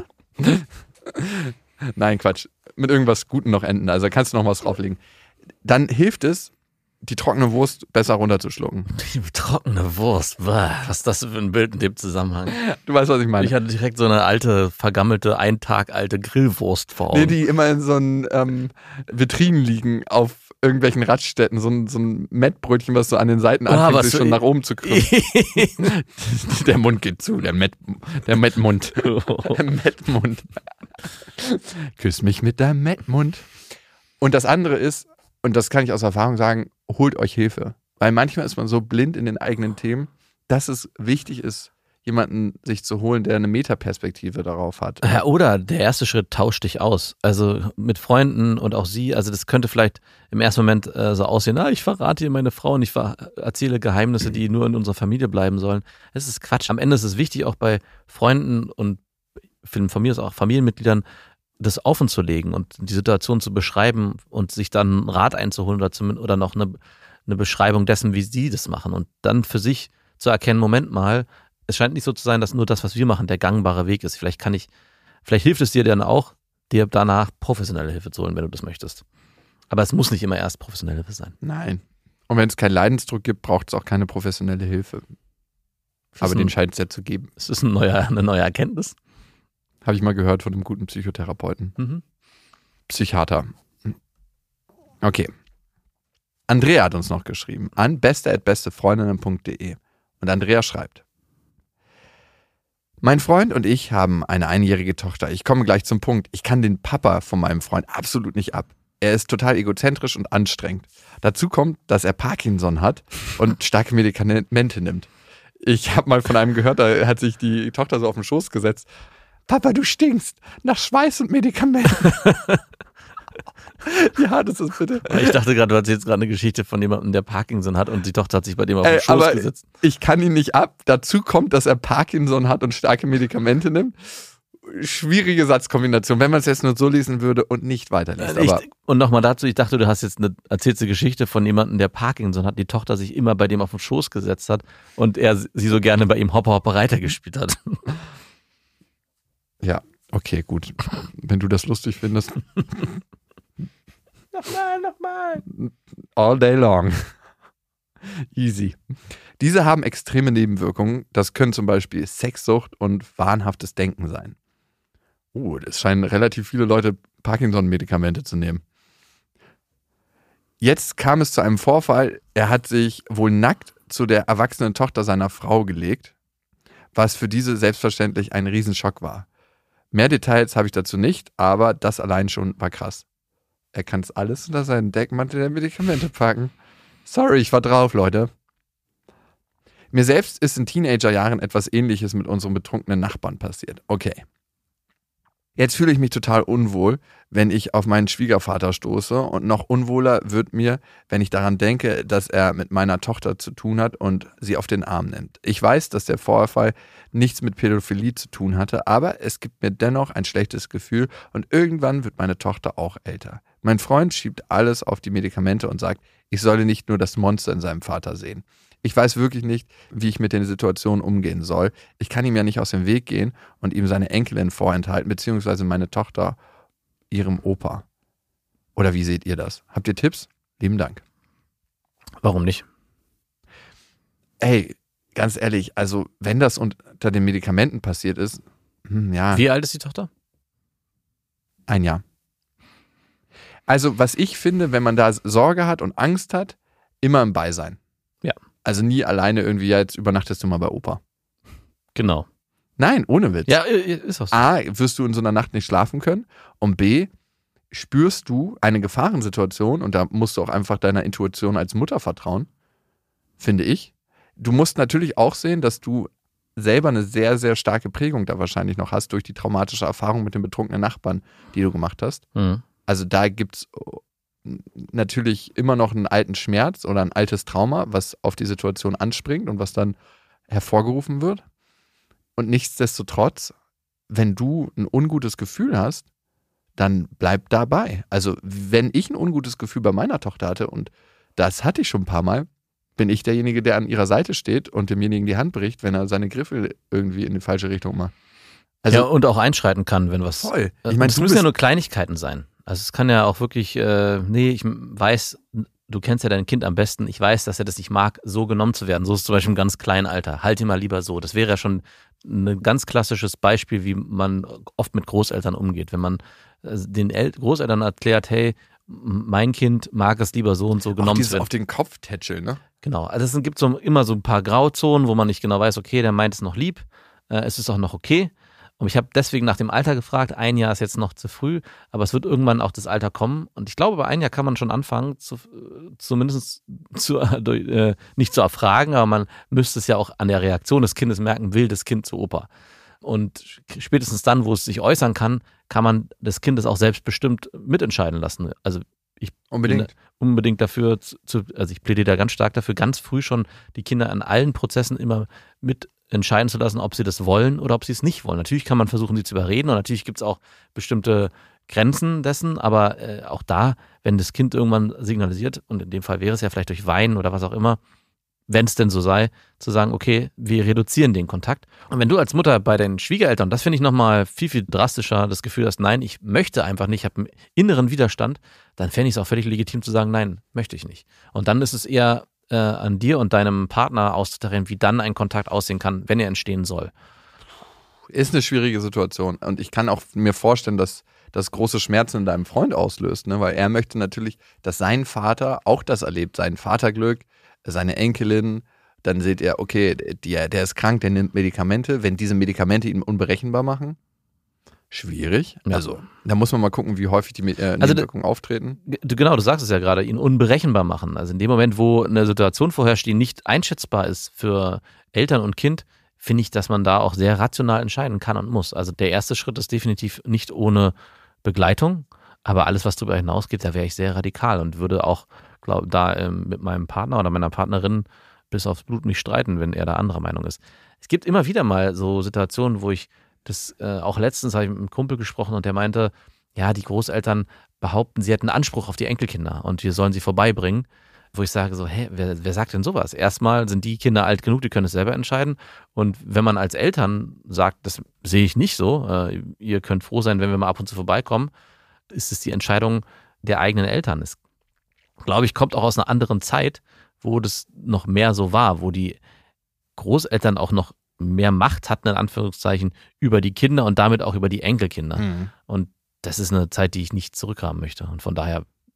Nein, Quatsch. Mit irgendwas Gutem noch enden. Also kannst du noch was drauflegen. Dann hilft es, die trockene Wurst besser runterzuschlucken.
Die trockene Wurst. Bah, was ist das für ein Bild in dem Zusammenhang?
Du weißt, was ich meine.
Ich hatte direkt so eine alte, vergammelte, ein Tag alte Grillwurst vor Augen.
Nee, die immer in so einen ähm, Vitrinen liegen auf irgendwelchen Raststätten. So ein, so ein Mettbrötchen, was so an den Seiten
Oh,
anfängt,
was
sich
so
schon
i-
nach oben zu krümmen. Der Mund geht zu, der Mett, der Mettmund. Der Mettmund. Küss mich mit deinem Mettmund. Und das andere ist, und das kann ich aus Erfahrung sagen, holt euch Hilfe. Weil manchmal ist man so blind in den eigenen Themen, dass es wichtig ist, jemanden sich zu holen, der eine Metaperspektive darauf hat.
Ja, oder der erste Schritt, tausch dich aus. Also mit Freunden und auch sie, also das könnte vielleicht im ersten Moment äh, so aussehen, ah, ich verrate dir meine Frau und ich ver- erzähle Geheimnisse, die nur in unserer Familie bleiben sollen. Das ist Quatsch. Am Ende ist es wichtig, auch bei Freunden und von mir aus auch Familienmitgliedern, das offen zu legen und die Situation zu beschreiben und sich dann einen Rat einzuholen oder, zumindest, oder noch eine, eine Beschreibung dessen, wie sie das machen und dann für sich zu erkennen, Moment mal, es scheint nicht so zu sein, dass nur das, was wir machen, der gangbare Weg ist. Vielleicht kann ich, vielleicht hilft es dir dann auch, dir danach professionelle Hilfe zu holen, wenn du das möchtest. Aber es muss nicht immer erst professionelle Hilfe sein.
Nein. Und wenn es keinen Leidensdruck gibt, braucht es auch keine professionelle Hilfe. Aber
ein-
den scheint es ja zu geben.
Es ist ein neuer, eine neue Erkenntnis.
Habe ich mal gehört von einem guten Psychotherapeuten.
Mhm.
Psychiater. Okay. Andrea hat uns noch geschrieben an beste at bestefreundinnen punkt de und Andrea schreibt: Mein Freund und ich haben eine einjährige Tochter. Ich komme gleich zum Punkt. Ich kann den Papa von meinem Freund absolut nicht ab. Er ist total egozentrisch und anstrengend. Dazu kommt, dass er Parkinson hat und starke Medikamente nimmt. Ich habe mal von einem gehört, da hat sich die Tochter so auf den Schoß gesetzt. Papa, du stinkst nach Schweiß und Medikamenten. Ja, das ist bitte.
Ich dachte gerade, du erzählst gerade eine Geschichte von jemandem, der Parkinson hat und die Tochter hat sich bei dem auf den
Äh,
Schoß
aber
gesetzt.
ich kann ihn nicht ab. Dazu kommt, dass er Parkinson hat und starke Medikamente nimmt. Schwierige Satzkombination, wenn man es jetzt nur so lesen würde und nicht weiterliest.
Ich,
Aber
und nochmal dazu, ich dachte, du hast jetzt eine erzählst Geschichte von jemandem, der Parkinson hat, die Tochter sich immer bei dem auf den Schoß gesetzt hat und er sie so gerne bei ihm Hopper Hopper Reiter gespielt hat.
ja, okay, gut. Wenn du das lustig findest. Nochmal, nochmal. All day long. Easy. Diese haben extreme Nebenwirkungen. Das können zum Beispiel Sexsucht und wahnhaftes Denken sein. Oh, es scheinen relativ viele Leute Parkinson-Medikamente zu nehmen. Jetzt kam es zu einem Vorfall. Er hat sich wohl nackt zu der erwachsenen Tochter seiner Frau gelegt, was für diese selbstverständlich ein Riesenschock war. Mehr Details habe ich dazu nicht, aber das allein schon war krass. Er kann es alles unter seinen Deckmantel der Medikamente packen. Sorry, ich war drauf, Leute. Mir selbst ist in Teenagerjahren etwas Ähnliches mit unserem betrunkenen Nachbarn passiert. Okay. Jetzt fühle ich mich total unwohl, wenn ich auf meinen Schwiegervater stoße, und noch unwohler wird mir, wenn ich daran denke, dass er mit meiner Tochter zu tun hat und sie auf den Arm nimmt. Ich weiß, dass der Vorfall nichts mit Pädophilie zu tun hatte, aber es gibt mir dennoch ein schlechtes Gefühl und irgendwann wird meine Tochter auch älter. Mein Freund schiebt alles auf die Medikamente und sagt, ich solle nicht nur das Monster in seinem Vater sehen. Ich weiß wirklich nicht, wie ich mit den Situationen umgehen soll. Ich kann ihm ja nicht aus dem Weg gehen und ihm seine Enkelin vorenthalten, beziehungsweise meine Tochter ihrem Opa. Oder wie seht ihr das? Habt ihr Tipps? Lieben Dank.
Warum nicht?
Ey, ganz ehrlich, also wenn das unter den Medikamenten passiert ist, hm, ja.
Wie alt ist die Tochter?
Ein Jahr. Also was ich finde, wenn man da Sorge hat und Angst hat, immer im Beisein.
Ja.
Also nie alleine irgendwie, ja, jetzt übernachtest du mal bei Opa.
Genau.
Nein, ohne Witz.
Ja, ist auch so.
A, wirst du in so einer Nacht nicht schlafen können, und B, spürst du eine Gefahrensituation, und da musst du auch einfach deiner Intuition als Mutter vertrauen, finde ich. Du musst natürlich auch sehen, dass du selber eine sehr, sehr starke Prägung da wahrscheinlich noch hast durch die traumatische Erfahrung mit dem betrunkenen Nachbarn, die du gemacht hast.
Mhm.
Also da gibt es natürlich immer noch einen alten Schmerz oder ein altes Trauma, was auf die Situation anspringt und was dann hervorgerufen wird. Und nichtsdestotrotz, wenn du ein ungutes Gefühl hast, dann bleib dabei. Also wenn ich ein ungutes Gefühl bei meiner Tochter hatte, und das hatte ich schon ein paar Mal, bin ich derjenige, der an ihrer Seite steht und demjenigen die Hand bricht, wenn er seine Griffel irgendwie in die falsche Richtung macht. Also,
ja, und auch einschreiten kann, wenn was...
Voll.
Ich
Ich meine,
es müssen ja nur Kleinigkeiten sein. Also es kann ja auch wirklich, äh, nee, ich weiß, du kennst ja dein Kind am besten, ich weiß, dass er das nicht mag, so genommen zu werden. So ist es zum Beispiel im ganz kleinen Alter. Halt ihn mal lieber so. Das wäre ja schon ein ganz klassisches Beispiel, wie man oft mit Großeltern umgeht. Wenn man den El- Großeltern erklärt, hey, mein Kind mag es lieber so und so genommen zu werden.
Auf den Kopf tätscheln, ne?
Genau, also es gibt so immer so ein paar Grauzonen, wo man nicht genau weiß, okay, der meint es noch lieb, äh, es ist auch noch okay. Und ich habe deswegen nach dem Alter gefragt. Ein Jahr ist jetzt noch zu früh, aber es wird irgendwann auch das Alter kommen. Und ich glaube, bei ein Jahr kann man schon anfangen, zu, zumindest zu, äh, nicht zu erfragen, aber man müsste es ja auch an der Reaktion des Kindes merken, will das Kind zu Opa. Und spätestens dann, wo es sich äußern kann, kann man das Kind es auch selbstbestimmt mitentscheiden lassen. Also ich
Unbedingt.
bin unbedingt dafür, zu, also ich plädiere da ganz stark dafür, ganz früh schon die Kinder an allen Prozessen immer mit entscheiden zu lassen, ob sie das wollen oder ob sie es nicht wollen. Natürlich kann man versuchen, sie zu überreden, und natürlich gibt es auch bestimmte Grenzen dessen, aber äh, auch da, wenn das Kind irgendwann signalisiert, und in dem Fall wäre es ja vielleicht durch Weinen oder was auch immer, wenn es denn so sei, zu sagen, okay, wir reduzieren den Kontakt. Und wenn du als Mutter bei deinen Schwiegereltern, das finde ich nochmal viel, viel drastischer, das Gefühl hast, nein, ich möchte einfach nicht, ich habe einen inneren Widerstand, dann fände ich es auch völlig legitim zu sagen, nein, möchte ich nicht. Und dann ist es eher äh, an dir und deinem Partner auszutarieren, wie dann ein Kontakt aussehen kann, wenn er entstehen soll.
Ist eine schwierige Situation. Und ich kann auch mir vorstellen, dass das große Schmerzen in deinem Freund auslöst, ne? Weil er möchte natürlich, dass sein Vater auch das erlebt, sein Vaterglück, seine Enkelin. Dann seht ihr, okay, der, der ist krank, der nimmt Medikamente. Wenn diese Medikamente ihn unberechenbar machen, schwierig.
Ja.
Also da muss man mal gucken, wie häufig die äh, Nebenwirkungen
also,
auftreten.
Du, genau, du sagst es ja gerade, ihn unberechenbar machen. Also in dem Moment, wo eine Situation vorherrscht, die nicht einschätzbar ist für Eltern und Kind, finde ich, dass man da auch sehr rational entscheiden kann und muss. Also der erste Schritt ist definitiv nicht ohne Begleitung, aber alles, was darüber hinausgeht, da wäre ich sehr radikal und würde auch, glaube da ähm, mit meinem Partner oder meiner Partnerin bis aufs Blut nicht streiten, wenn er da anderer Meinung ist. Es gibt immer wieder mal so Situationen, wo ich das, äh, auch letztens habe ich mit einem Kumpel gesprochen und der meinte, ja, die Großeltern behaupten, sie hätten Anspruch auf die Enkelkinder und wir sollen sie vorbeibringen. Wo ich sage so, hä, wer, wer sagt denn sowas? Erstmal sind die Kinder alt genug, die können es selber entscheiden. Und wenn man als Eltern sagt, das sehe ich nicht so, äh, ihr könnt froh sein, wenn wir mal ab und zu vorbeikommen, ist es die Entscheidung der eigenen Eltern. Es, glaube ich, kommt auch aus einer anderen Zeit, wo das noch mehr so war, wo die Großeltern auch noch mehr Macht hatten, in Anführungszeichen, über die Kinder und damit auch über die Enkelkinder. Mhm. Und das ist eine Zeit, die ich nicht zurückhaben möchte. Und von daher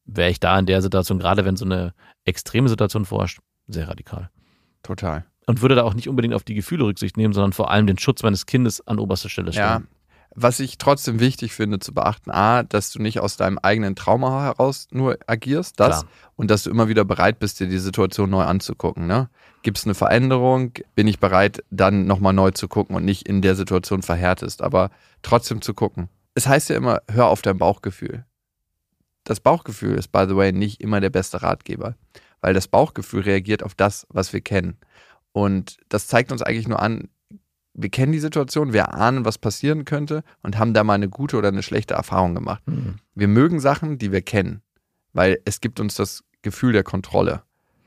wäre ich da in der Situation, gerade wenn so eine extreme Situation vorherrscht, sehr radikal.
Total.
Und würde da auch nicht unbedingt auf die Gefühle Rücksicht nehmen, sondern vor allem den Schutz meines Kindes an oberster Stelle stellen.
Ja, was ich trotzdem wichtig finde zu beachten, A, dass du nicht aus deinem eigenen Trauma heraus nur agierst, das,
Klar.
und dass du immer wieder bereit bist, dir die Situation neu anzugucken. Ne? Gibt es eine Veränderung, bin ich bereit, dann nochmal neu zu gucken und nicht in der Situation verhärtest, aber trotzdem zu gucken. Es heißt ja immer, hör auf dein Bauchgefühl. Das Bauchgefühl ist, by the way, nicht immer der beste Ratgeber, weil das Bauchgefühl reagiert auf das, was wir kennen. Und das zeigt uns eigentlich nur an, wir kennen die Situation, wir ahnen, was passieren könnte und haben da mal eine gute oder eine schlechte Erfahrung gemacht. Mhm. Wir mögen Sachen, die wir kennen, weil es gibt uns das Gefühl der Kontrolle.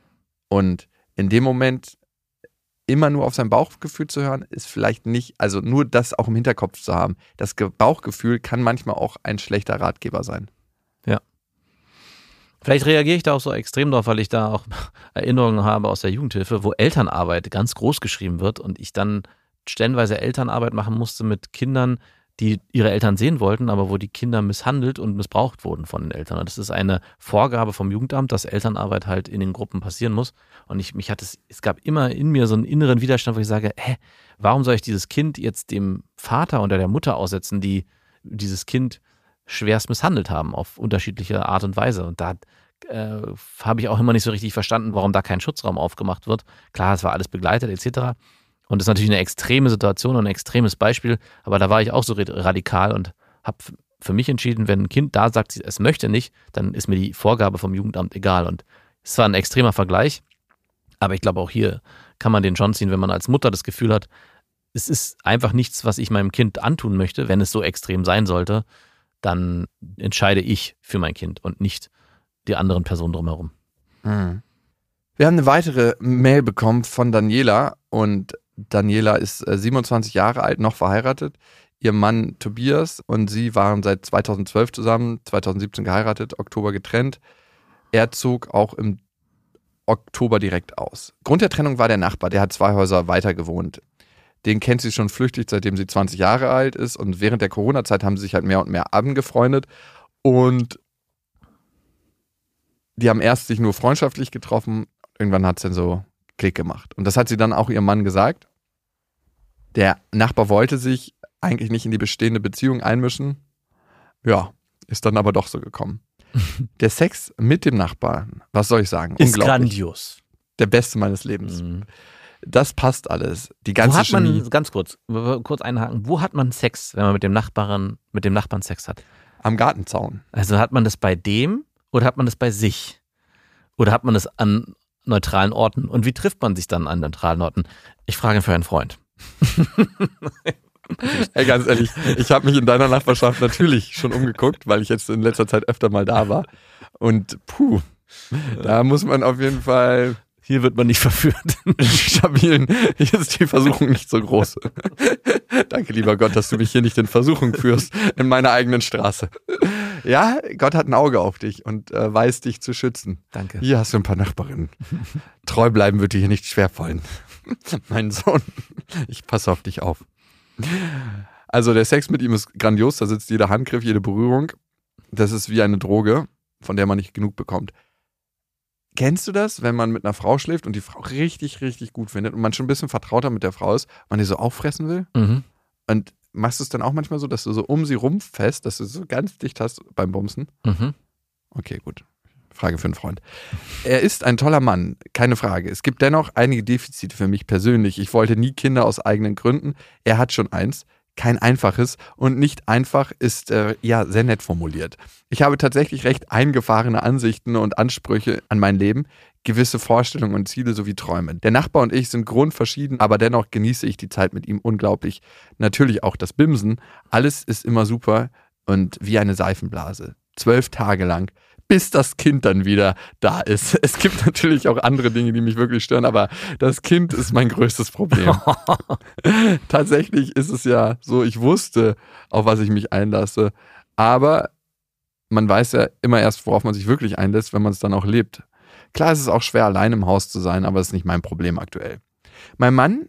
Und in dem Moment immer nur auf sein Bauchgefühl zu hören, ist vielleicht nicht, also nur das auch im Hinterkopf zu haben. Das Bauchgefühl kann manchmal auch ein schlechter Ratgeber sein.
Ja. Vielleicht reagiere ich da auch so extrem drauf, weil ich da auch Erinnerungen habe aus der Jugendhilfe, wo Elternarbeit ganz groß geschrieben wird und ich dann stellenweise Elternarbeit machen musste mit Kindern, die ihre Eltern sehen wollten, aber wo die Kinder misshandelt und missbraucht wurden von den Eltern. Und das ist eine Vorgabe vom Jugendamt, dass Elternarbeit halt in den Gruppen passieren muss. Und ich, mich hat es, es gab immer in mir so einen inneren Widerstand, wo ich sage, hä, warum soll ich dieses Kind jetzt dem Vater oder der Mutter aussetzen, die dieses Kind schwerst misshandelt haben auf unterschiedliche Art und Weise. Und da äh, habe ich auch immer nicht so richtig verstanden, warum da kein Schutzraum aufgemacht wird. Klar, es war alles begleitet et cetera. Und das ist natürlich eine extreme Situation und ein extremes Beispiel, aber da war ich auch so radikal und habe für mich entschieden, wenn ein Kind da sagt, es möchte nicht, dann ist mir die Vorgabe vom Jugendamt egal. Und es war ein extremer Vergleich, aber ich glaube auch hier kann man den schon ziehen, wenn man als Mutter das Gefühl hat, es ist einfach nichts, was ich meinem Kind antun möchte, wenn es so extrem sein sollte, dann entscheide ich für mein Kind und nicht die anderen Personen drumherum.
Hm. Wir haben eine weitere Mail bekommen von Daniela und Daniela ist siebenundzwanzig Jahre alt, noch verheiratet. Ihr Mann Tobias und sie waren seit zweitausendzwölf zusammen, zweitausendsiebzehn geheiratet, Oktober getrennt. Er zog auch im Oktober direkt aus. Grund der Trennung war der Nachbar, der hat zwei Häuser weiter gewohnt. Den kennt sie schon flüchtig, seitdem sie zwanzig Jahre alt ist und während der Corona-Zeit haben sie sich halt mehr und mehr angefreundet und die haben erst sich nur freundschaftlich getroffen, irgendwann hat es dann so Klick gemacht. Und das hat sie dann auch ihrem Mann gesagt. Der Nachbar wollte sich eigentlich nicht in die bestehende Beziehung einmischen. Ja, ist dann aber doch so gekommen. Der Sex mit dem Nachbarn, was soll ich sagen?
Ist grandios.
Der beste meines Lebens. Mhm. Das passt alles. Die ganze
Wo hat man,
Chemie.
ganz kurz, kurz einhaken, wo hat man Sex, wenn man mit dem Nachbarn, mit dem Nachbarn Sex hat?
Am Gartenzaun.
Also hat man das bei dem oder hat man das bei sich? Oder hat man das an neutralen Orten? Und wie trifft man sich dann an neutralen Orten? Ich frage für einen Freund.
Hey, ganz ehrlich, ich habe mich in deiner Nachbarschaft natürlich schon umgeguckt, weil ich jetzt in letzter Zeit öfter mal da war. Und puh, da muss man auf jeden Fall...
Hier wird man nicht verführt.
Stabilen, hier ist die Versuchung nicht so groß. Danke, lieber Gott, dass du mich hier nicht in Versuchung führst, in meiner eigenen Straße. Ja, Gott hat ein Auge auf dich und äh, weiß dich zu schützen.
Danke.
Hier hast du ein paar Nachbarinnen. Treu bleiben wird dir hier nicht schwerfallen. Mein Sohn, ich passe auf dich auf. Also der Sex mit ihm ist grandios, da sitzt jeder Handgriff, jede Berührung. Das ist wie eine Droge, von der man nicht genug bekommt. Kennst du das, wenn man mit einer Frau schläft und die Frau richtig, richtig gut findet und man schon ein bisschen vertrauter mit der Frau ist, man die so auffressen will?
Mhm.
Und machst du es dann auch manchmal so, dass du so um sie rum fest, dass du so ganz dicht hast beim Bumsen?
Mhm.
Okay, gut. Frage für einen Freund. Er ist ein toller Mann, keine Frage. Es gibt dennoch einige Defizite für mich persönlich. Ich wollte nie Kinder aus eigenen Gründen. Er hat schon eins. Kein einfaches und nicht einfach ist äh, ja sehr nett formuliert. Ich habe tatsächlich recht eingefahrene Ansichten und Ansprüche an mein Leben, gewisse Vorstellungen und Ziele sowie Träume. Der Nachbar und ich sind grundverschieden, aber dennoch genieße ich die Zeit mit ihm unglaublich. Natürlich auch das Bimsen. Alles ist immer super und wie eine Seifenblase. Zwölf Tage lang, bis das Kind dann wieder da ist. Es gibt natürlich auch andere Dinge, die mich wirklich stören, aber das Kind ist mein größtes Problem. Tatsächlich ist es ja so, ich wusste, auf was ich mich einlasse, aber man weiß ja immer erst, worauf man sich wirklich einlässt, wenn man es dann auch lebt. Klar ist es auch schwer, allein im Haus zu sein, aber das ist nicht mein Problem aktuell. Mein Mann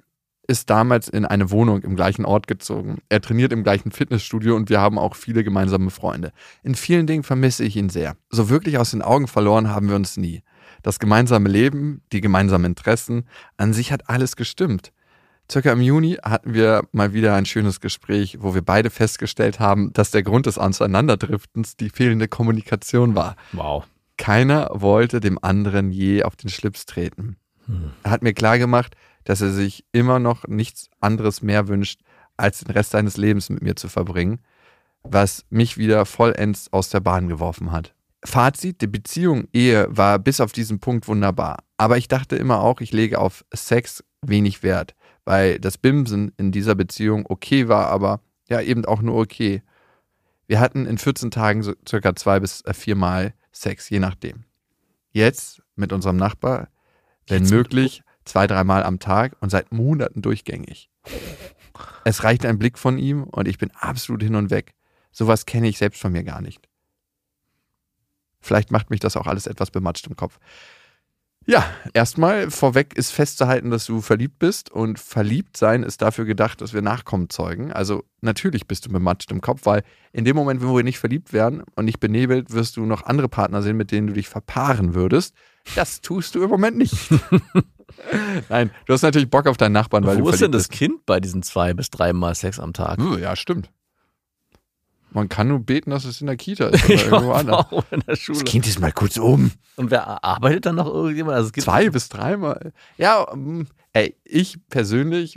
ist damals in eine Wohnung im gleichen Ort gezogen. Er trainiert im gleichen Fitnessstudio und wir haben auch viele gemeinsame Freunde. In vielen Dingen vermisse ich ihn sehr. So wirklich aus den Augen verloren haben wir uns nie. Das gemeinsame Leben, die gemeinsamen Interessen, an sich hat alles gestimmt. Circa im Juni hatten wir mal wieder ein schönes Gespräch, wo wir beide festgestellt haben, dass der Grund des Auseinanderdriftens die fehlende Kommunikation war.
Wow.
Keiner wollte dem anderen je auf den Schlips treten. Hm. Er hat mir klargemacht, dass er sich immer noch nichts anderes mehr wünscht, als den Rest seines Lebens mit mir zu verbringen, was mich wieder vollends aus der Bahn geworfen hat. Fazit, die Beziehung, Ehe war bis auf diesen Punkt wunderbar. Aber ich dachte immer auch, ich lege auf Sex wenig Wert, weil das Bimsen in dieser Beziehung okay war, aber ja eben auch nur okay. Wir hatten in vierzehn Tagen so circa zwei bis vier Mal Sex, je nachdem. Jetzt mit unserem Nachbar, wenn Jetzt möglich, zwei, dreimal am Tag und seit Monaten durchgängig. Es reicht ein Blick von ihm und ich bin absolut hin und weg. Sowas kenne ich selbst von mir gar nicht. Vielleicht macht mich das auch alles etwas bematscht im Kopf. Ja, erstmal vorweg ist festzuhalten, dass du verliebt bist und verliebt sein ist dafür gedacht, dass wir Nachkommen zeugen. Also natürlich bist du bematscht im Kopf, weil in dem Moment, wo wir nicht verliebt werden und nicht benebelt, wirst du noch andere Partner sehen, mit denen du dich verpaaren würdest. Das tust du im Moment nicht. Nein, du hast natürlich Bock auf deinen Nachbarn, weil
Wo
du
ist denn das
bist.
Kind bei diesen zwei bis dreimal Sex am Tag?
Ja, stimmt. Man kann nur beten, dass es in der Kita ist oder irgendwo anders.
Wow, in der Schule.
Das Kind ist mal kurz oben.
Und wer arbeitet dann noch irgendjemand? Also es gibt
Zwei bis dreimal. Ja, ey, ich persönlich,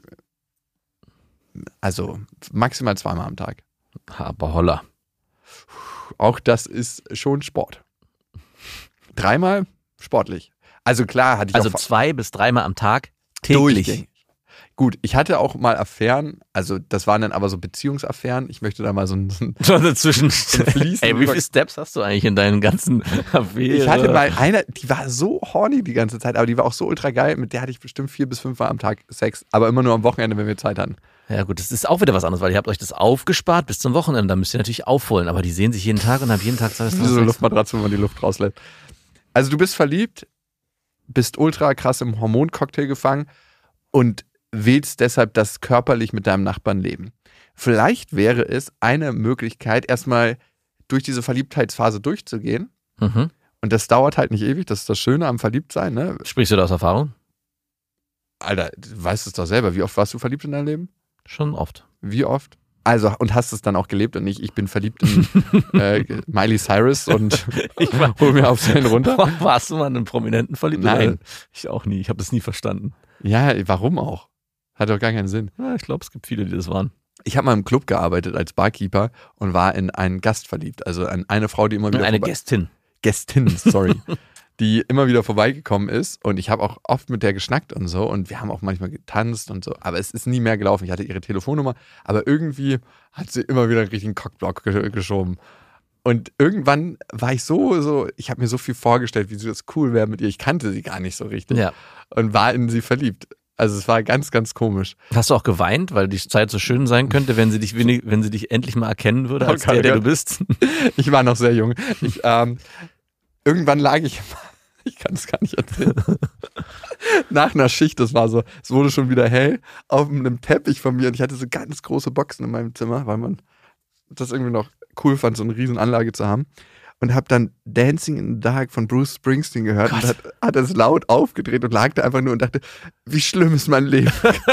also maximal zweimal am Tag.
Aber holla.
Auch das ist schon Sport. Dreimal sportlich. Also klar hatte ich
Also
auch
zwei bis dreimal am Tag täglich.
durchgängig. Gut, ich hatte auch mal Affären, also das waren dann aber so Beziehungsaffären. Ich möchte da mal so ein, so ein
Schon dazwischen.
Fließen
Ey, wie
über-
viele Steps hast du eigentlich in deinen ganzen Affären?
Ich hatte mal eine, die war so horny die ganze Zeit, aber die war auch so ultra geil. Mit der hatte ich bestimmt vier bis fünf Mal am Tag Sex, aber immer nur am Wochenende, wenn wir Zeit hatten.
Ja gut, das ist auch wieder was anderes, weil ihr habt euch das aufgespart bis zum Wochenende. Da müsst ihr natürlich aufholen, aber die sehen sich jeden Tag und haben jeden Tag zwei bis drei
Wie so eine
Sex.
Luftmatratze, wenn man die Luft rauslässt. Also du bist verliebt, bist ultra krass im Hormoncocktail gefangen und willst deshalb das körperlich mit deinem Nachbarn leben. Vielleicht wäre es eine Möglichkeit, erstmal durch diese Verliebtheitsphase durchzugehen.
Mhm.
Und das dauert halt nicht ewig, das ist das Schöne am Verliebtsein, ne?
Sprichst du da aus Erfahrung?
Alter, du weißt es doch selber. Wie oft warst du verliebt in deinem Leben?
Schon oft.
Wie oft? Also, und hast es dann auch gelebt und nicht, ich bin verliebt in äh, Miley Cyrus und hol mir auf seinen runter?
Warst du mal in einen Prominenten verliebt?
Nein.
Oder? Ich auch nie. Ich habe das nie verstanden.
Ja, warum auch? Hat doch gar keinen Sinn.
Ja, ich glaube, es gibt viele, die das waren.
Ich habe mal im Club gearbeitet als Barkeeper und war in einen Gast verliebt. Also an eine Frau, die immer wieder
Eine
vorbei-
Gästin.
Gästin, sorry. die immer wieder vorbeigekommen ist und ich habe auch oft mit der geschnackt und so und wir haben auch manchmal getanzt und so, aber es ist nie mehr gelaufen. Ich hatte ihre Telefonnummer, aber irgendwie hat sie immer wieder einen richtigen Cockblock ge- geschoben. Und irgendwann war ich so, so, ich habe mir so viel vorgestellt, wie sie das cool wäre mit ihr. Ich kannte sie gar nicht so richtig
Ja.
und war in sie verliebt. Also es war ganz, ganz komisch.
Hast du auch geweint, weil die Zeit so schön sein könnte, wenn sie dich wenig, wenn sie dich endlich mal erkennen würde,
Oh
als
Gott,
der, der
Gott.
du bist?
Ich war noch sehr jung. Ich, ähm, irgendwann lag ich, ich kann es gar nicht erzählen, nach einer Schicht, das war so, es wurde schon wieder hell, auf einem Teppich von mir und ich hatte so ganz große Boxen in meinem Zimmer, weil man das irgendwie noch cool fand, so eine riesen Anlage zu haben. Und habe dann Dancing in the Dark von Bruce Springsteen gehört
Gott.
und hat, hat es laut aufgedreht und lag da einfach nur und dachte, wie schlimm ist mein Leben.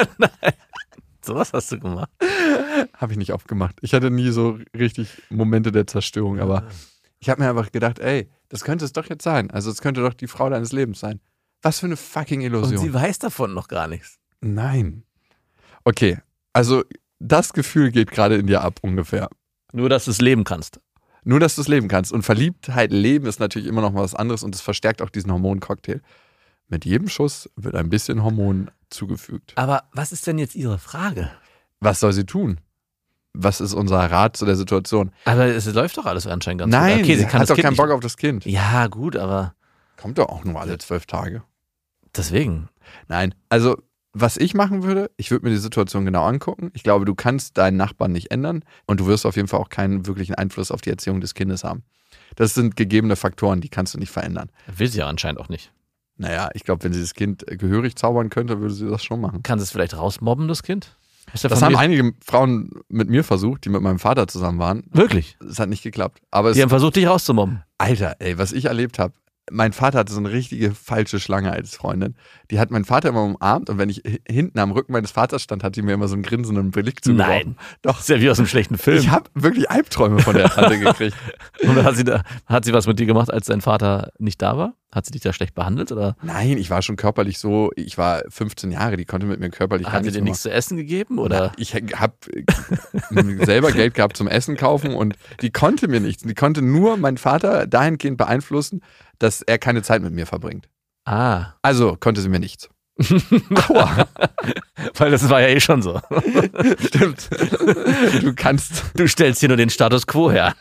So was hast du gemacht.
Habe ich nicht oft gemacht. Ich hatte nie so richtig Momente der Zerstörung, aber ich habe mir einfach gedacht, ey, das könnte es doch jetzt sein. Also es könnte doch die Frau deines Lebens sein. Was für eine fucking
Und
Illusion.
sie weiß davon noch gar nichts.
Nein. Okay, also das Gefühl geht gerade in dir ab ungefähr.
Nur, dass du es leben kannst.
Nur, dass du es leben kannst. Und Verliebtheit leben ist natürlich immer noch mal was anderes und es verstärkt auch diesen Hormoncocktail. Mit jedem Schuss wird ein bisschen Hormon zugefügt.
Aber was ist denn jetzt ihre Frage?
Was soll sie tun? Was ist unser Rat zu der Situation?
Aber es läuft doch alles anscheinend ganz
Nein,
gut. Okay, sie kann
hat
das
doch
Kind
keinen
nicht-
Bock auf das Kind.
Ja, gut, aber
Kommt doch auch nur alle zwölf Tage.
deswegen.
Nein, also was ich machen würde, ich würde mir die Situation genau angucken. Ich glaube, du kannst deinen Nachbarn nicht ändern und du wirst auf jeden Fall auch keinen wirklichen Einfluss auf die Erziehung des Kindes haben. Das sind gegebene Faktoren, die kannst du nicht verändern.
Will sie ja anscheinend auch nicht.
Naja, ich glaube, wenn sie das Kind gehörig zaubern könnte, würde sie das schon machen.
Kann sie es vielleicht rausmobben, das Kind?
Das haben einige Frauen mit mir versucht, die mit meinem Vater zusammen waren.
Wirklich?
Es hat nicht geklappt. Aber
die
es,
haben versucht, dich rauszumobben.
Alter, ey, was ich erlebt habe. Mein Vater hatte so eine richtige falsche Schlange als Freundin. Die hat meinen Vater immer umarmt und wenn ich hinten am Rücken meines Vaters stand, hat sie mir immer so einen grinsenden Blick zugeworfen.
Nein, doch. Das ist ja wie aus einem schlechten Film.
Ich habe wirklich Albträume von der Tante gekriegt.
Und hat sie, da, hat sie was mit dir gemacht, als dein Vater nicht da war? Hat sie dich da schlecht behandelt? Oder?
Nein, ich war schon körperlich so, ich war fünfzehn Jahre, die konnte mit mir körperlich gar
nichts machen. Hat sie dir nichts zu essen gegeben? Oder?
Na, ich habe selber Geld gehabt zum Essen kaufen und die konnte mir nichts. Die konnte nur meinen Vater dahingehend beeinflussen, dass er keine Zeit mit mir verbringt.
Ah.
Also konnte sie mir nichts. Aua.
Weil das war ja eh schon so.
Stimmt. Du kannst.
Du stellst hier nur den Status quo her.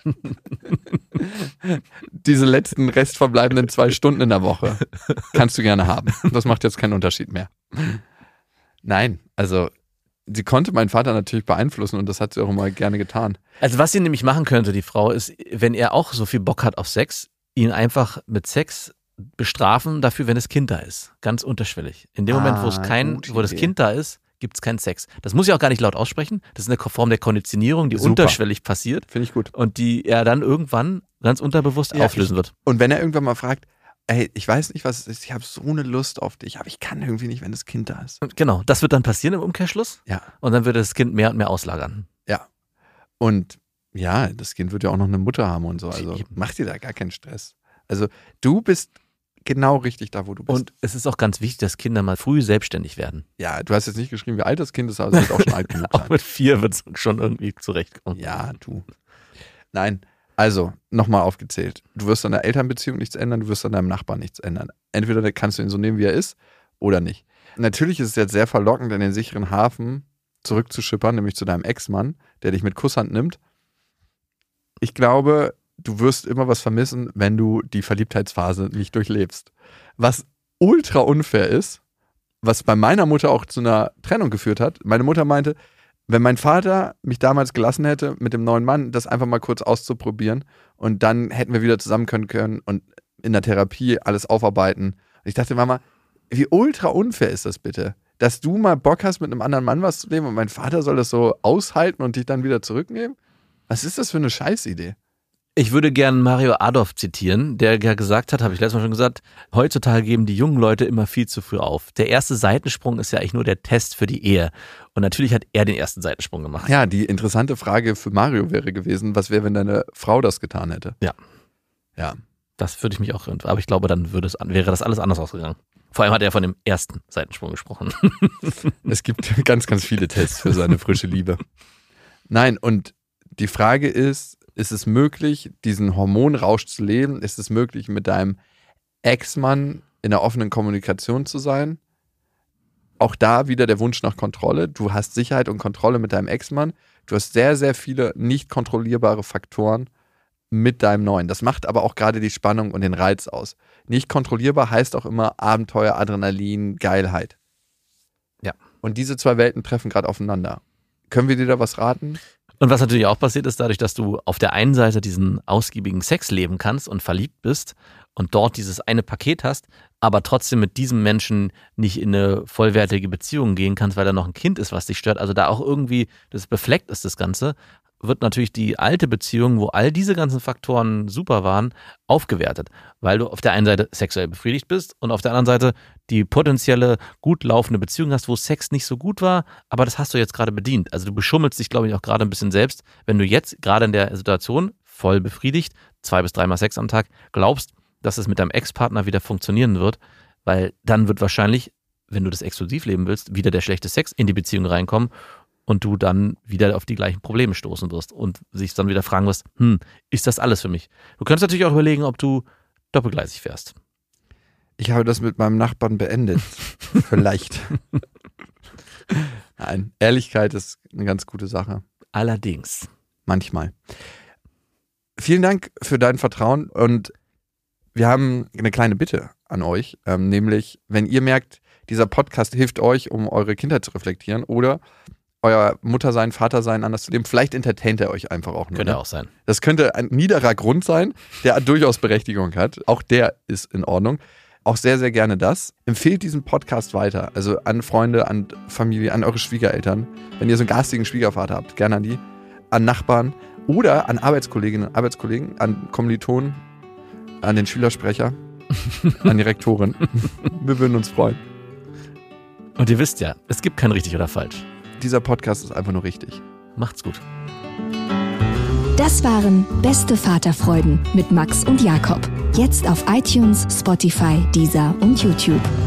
Diese letzten restverbleibenden zwei Stunden in der Woche kannst du gerne haben. Das macht jetzt keinen Unterschied mehr. Nein, also sie konnte meinen Vater natürlich beeinflussen und das hat sie auch immer gerne getan.
Also was sie nämlich machen könnte, die Frau, ist, wenn er auch so viel Bock hat auf Sex, ihn einfach mit Sex bestrafen dafür, wenn das Kind da ist. Ganz unterschwellig. In dem ah, Moment, wo es kein, wo das Kind da ist, gibt es keinen Sex. Das muss ich auch gar nicht laut aussprechen. Das ist eine Form der Konditionierung, die Super. unterschwellig passiert.
Finde ich gut.
Und die er dann irgendwann ganz unterbewusst ja, auflösen
ich,
wird.
Und wenn er irgendwann mal fragt, ey, ich weiß nicht, was es ist, ich habe so eine Lust auf dich, aber ich kann irgendwie nicht, wenn das Kind da ist.
Und genau, das wird dann passieren im Umkehrschluss.
Ja.
Und dann wird das Kind mehr und mehr auslagern.
Ja. Und ja, das Kind wird ja auch noch eine Mutter haben und so. Also mach dir da gar keinen Stress. Also du bist genau richtig da, wo du bist.
Und es ist auch ganz wichtig, dass Kinder mal früh selbstständig werden.
Ja, du hast jetzt nicht geschrieben, wie alt das Kind ist, aber es wird auch schon alt genug sein.
Auch mit vier wird es schon irgendwie zurechtkommen.
Ja, du. Nein, also, nochmal aufgezählt. Du wirst an der Elternbeziehung nichts ändern, du wirst an deinem Nachbarn nichts ändern. Entweder kannst du ihn so nehmen, wie er ist, oder nicht. Natürlich ist es jetzt sehr verlockend, in den sicheren Hafen zurückzuschippern, nämlich zu deinem Ex-Mann, der dich mit Kusshand nimmt. Ich glaube, du wirst immer was vermissen, wenn du die Verliebtheitsphase nicht durchlebst. Was ultra unfair ist, was bei meiner Mutter auch zu einer Trennung geführt hat. Meine Mutter meinte, wenn mein Vater mich damals gelassen hätte, mit dem neuen Mann, das einfach mal kurz auszuprobieren und dann hätten wir wieder zusammen können können und in der Therapie alles aufarbeiten. Und ich dachte, Mama, wie ultra unfair ist das bitte? Dass du mal Bock hast, mit einem anderen Mann was zu leben und mein Vater soll das so aushalten und dich dann wieder zurücknehmen? Was ist das für eine Scheißidee?
Ich würde gerne Mario Adorf zitieren, der ja gesagt hat, habe ich letztes Mal schon gesagt, heutzutage geben die jungen Leute immer viel zu früh auf. Der erste Seitensprung ist ja eigentlich nur der Test für die Ehe. Und natürlich hat er den ersten Seitensprung gemacht.
Ja, die interessante Frage für Mario wäre gewesen, was wäre, wenn deine Frau das getan hätte?
Ja.
Ja.
Das würde ich mich auch, aber ich glaube, dann würde es, wäre das alles anders ausgegangen. Vor allem hat er von dem ersten Seitensprung gesprochen.
Es gibt ganz, ganz viele Tests für seine frische Liebe. Nein, und die Frage ist, ist es möglich, diesen Hormonrausch zu leben? Ist es möglich, mit deinem Ex-Mann in der offenen Kommunikation zu sein? Auch da wieder der Wunsch nach Kontrolle. Du hast Sicherheit und Kontrolle mit deinem Ex-Mann. Du hast sehr, sehr viele nicht kontrollierbare Faktoren mit deinem Neuen. Das macht aber auch gerade die Spannung und den Reiz aus. Nicht kontrollierbar heißt auch immer Abenteuer, Adrenalin, Geilheit.
Ja.
Und diese zwei Welten treffen gerade aufeinander. Können wir dir da was raten?
Und was natürlich auch passiert ist, dadurch, dass du auf der einen Seite diesen ausgiebigen Sex leben kannst und verliebt bist und dort dieses eine Paket hast, aber trotzdem mit diesem Menschen nicht in eine vollwertige Beziehung gehen kannst, weil da noch ein Kind ist, was dich stört, also da auch irgendwie das befleckt ist, das Ganze, wird natürlich die alte Beziehung, wo all diese ganzen Faktoren super waren, aufgewertet, weil du auf der einen Seite sexuell befriedigt bist und auf der anderen Seite die potenzielle gut laufende Beziehung hast, wo Sex nicht so gut war, aber das hast du jetzt gerade bedient. Also du beschummelst dich, glaube ich, auch gerade ein bisschen selbst, wenn du jetzt gerade in der Situation voll befriedigt, zwei bis dreimal Sex am Tag, glaubst, dass es mit deinem Ex-Partner wieder funktionieren wird, weil dann wird wahrscheinlich, wenn du das exklusiv leben willst, wieder der schlechte Sex in die Beziehung reinkommen und du dann wieder auf die gleichen Probleme stoßen wirst und sich dann wieder fragen wirst, hm, ist das alles für mich? Du könntest natürlich auch überlegen, ob du doppelgleisig fährst.
Ich habe das mit meinem Nachbarn beendet. Vielleicht. Nein, Ehrlichkeit ist eine ganz gute Sache.
Allerdings.
Manchmal. Vielen Dank für dein Vertrauen und wir haben eine kleine Bitte an euch, ähm, nämlich, wenn ihr merkt, dieser Podcast hilft euch, um eure Kindheit zu reflektieren oder euer Muttersein, Vatersein anders zu leben. Vielleicht entertaint er euch einfach auch nur.
Könnte
ne?
auch sein.
Das könnte ein niederer Grund sein, der durchaus Berechtigung hat. Auch der ist in Ordnung. auch sehr, sehr gerne das. Empfehlt diesen Podcast weiter, also an Freunde, an Familie, an eure Schwiegereltern. Wenn ihr so einen garstigen Schwiegervater habt, gerne an die, an Nachbarn oder an Arbeitskolleginnen und Arbeitskollegen, an Kommilitonen, an den Schülersprecher, an die Rektorin. Wir würden uns freuen.
Und ihr wisst ja, es gibt kein richtig oder falsch.
Dieser Podcast ist einfach nur richtig.
Macht's gut.
Das waren Beste Vaterfreuden mit Max und Jakob. Jetzt auf iTunes, Spotify, Deezer und YouTube.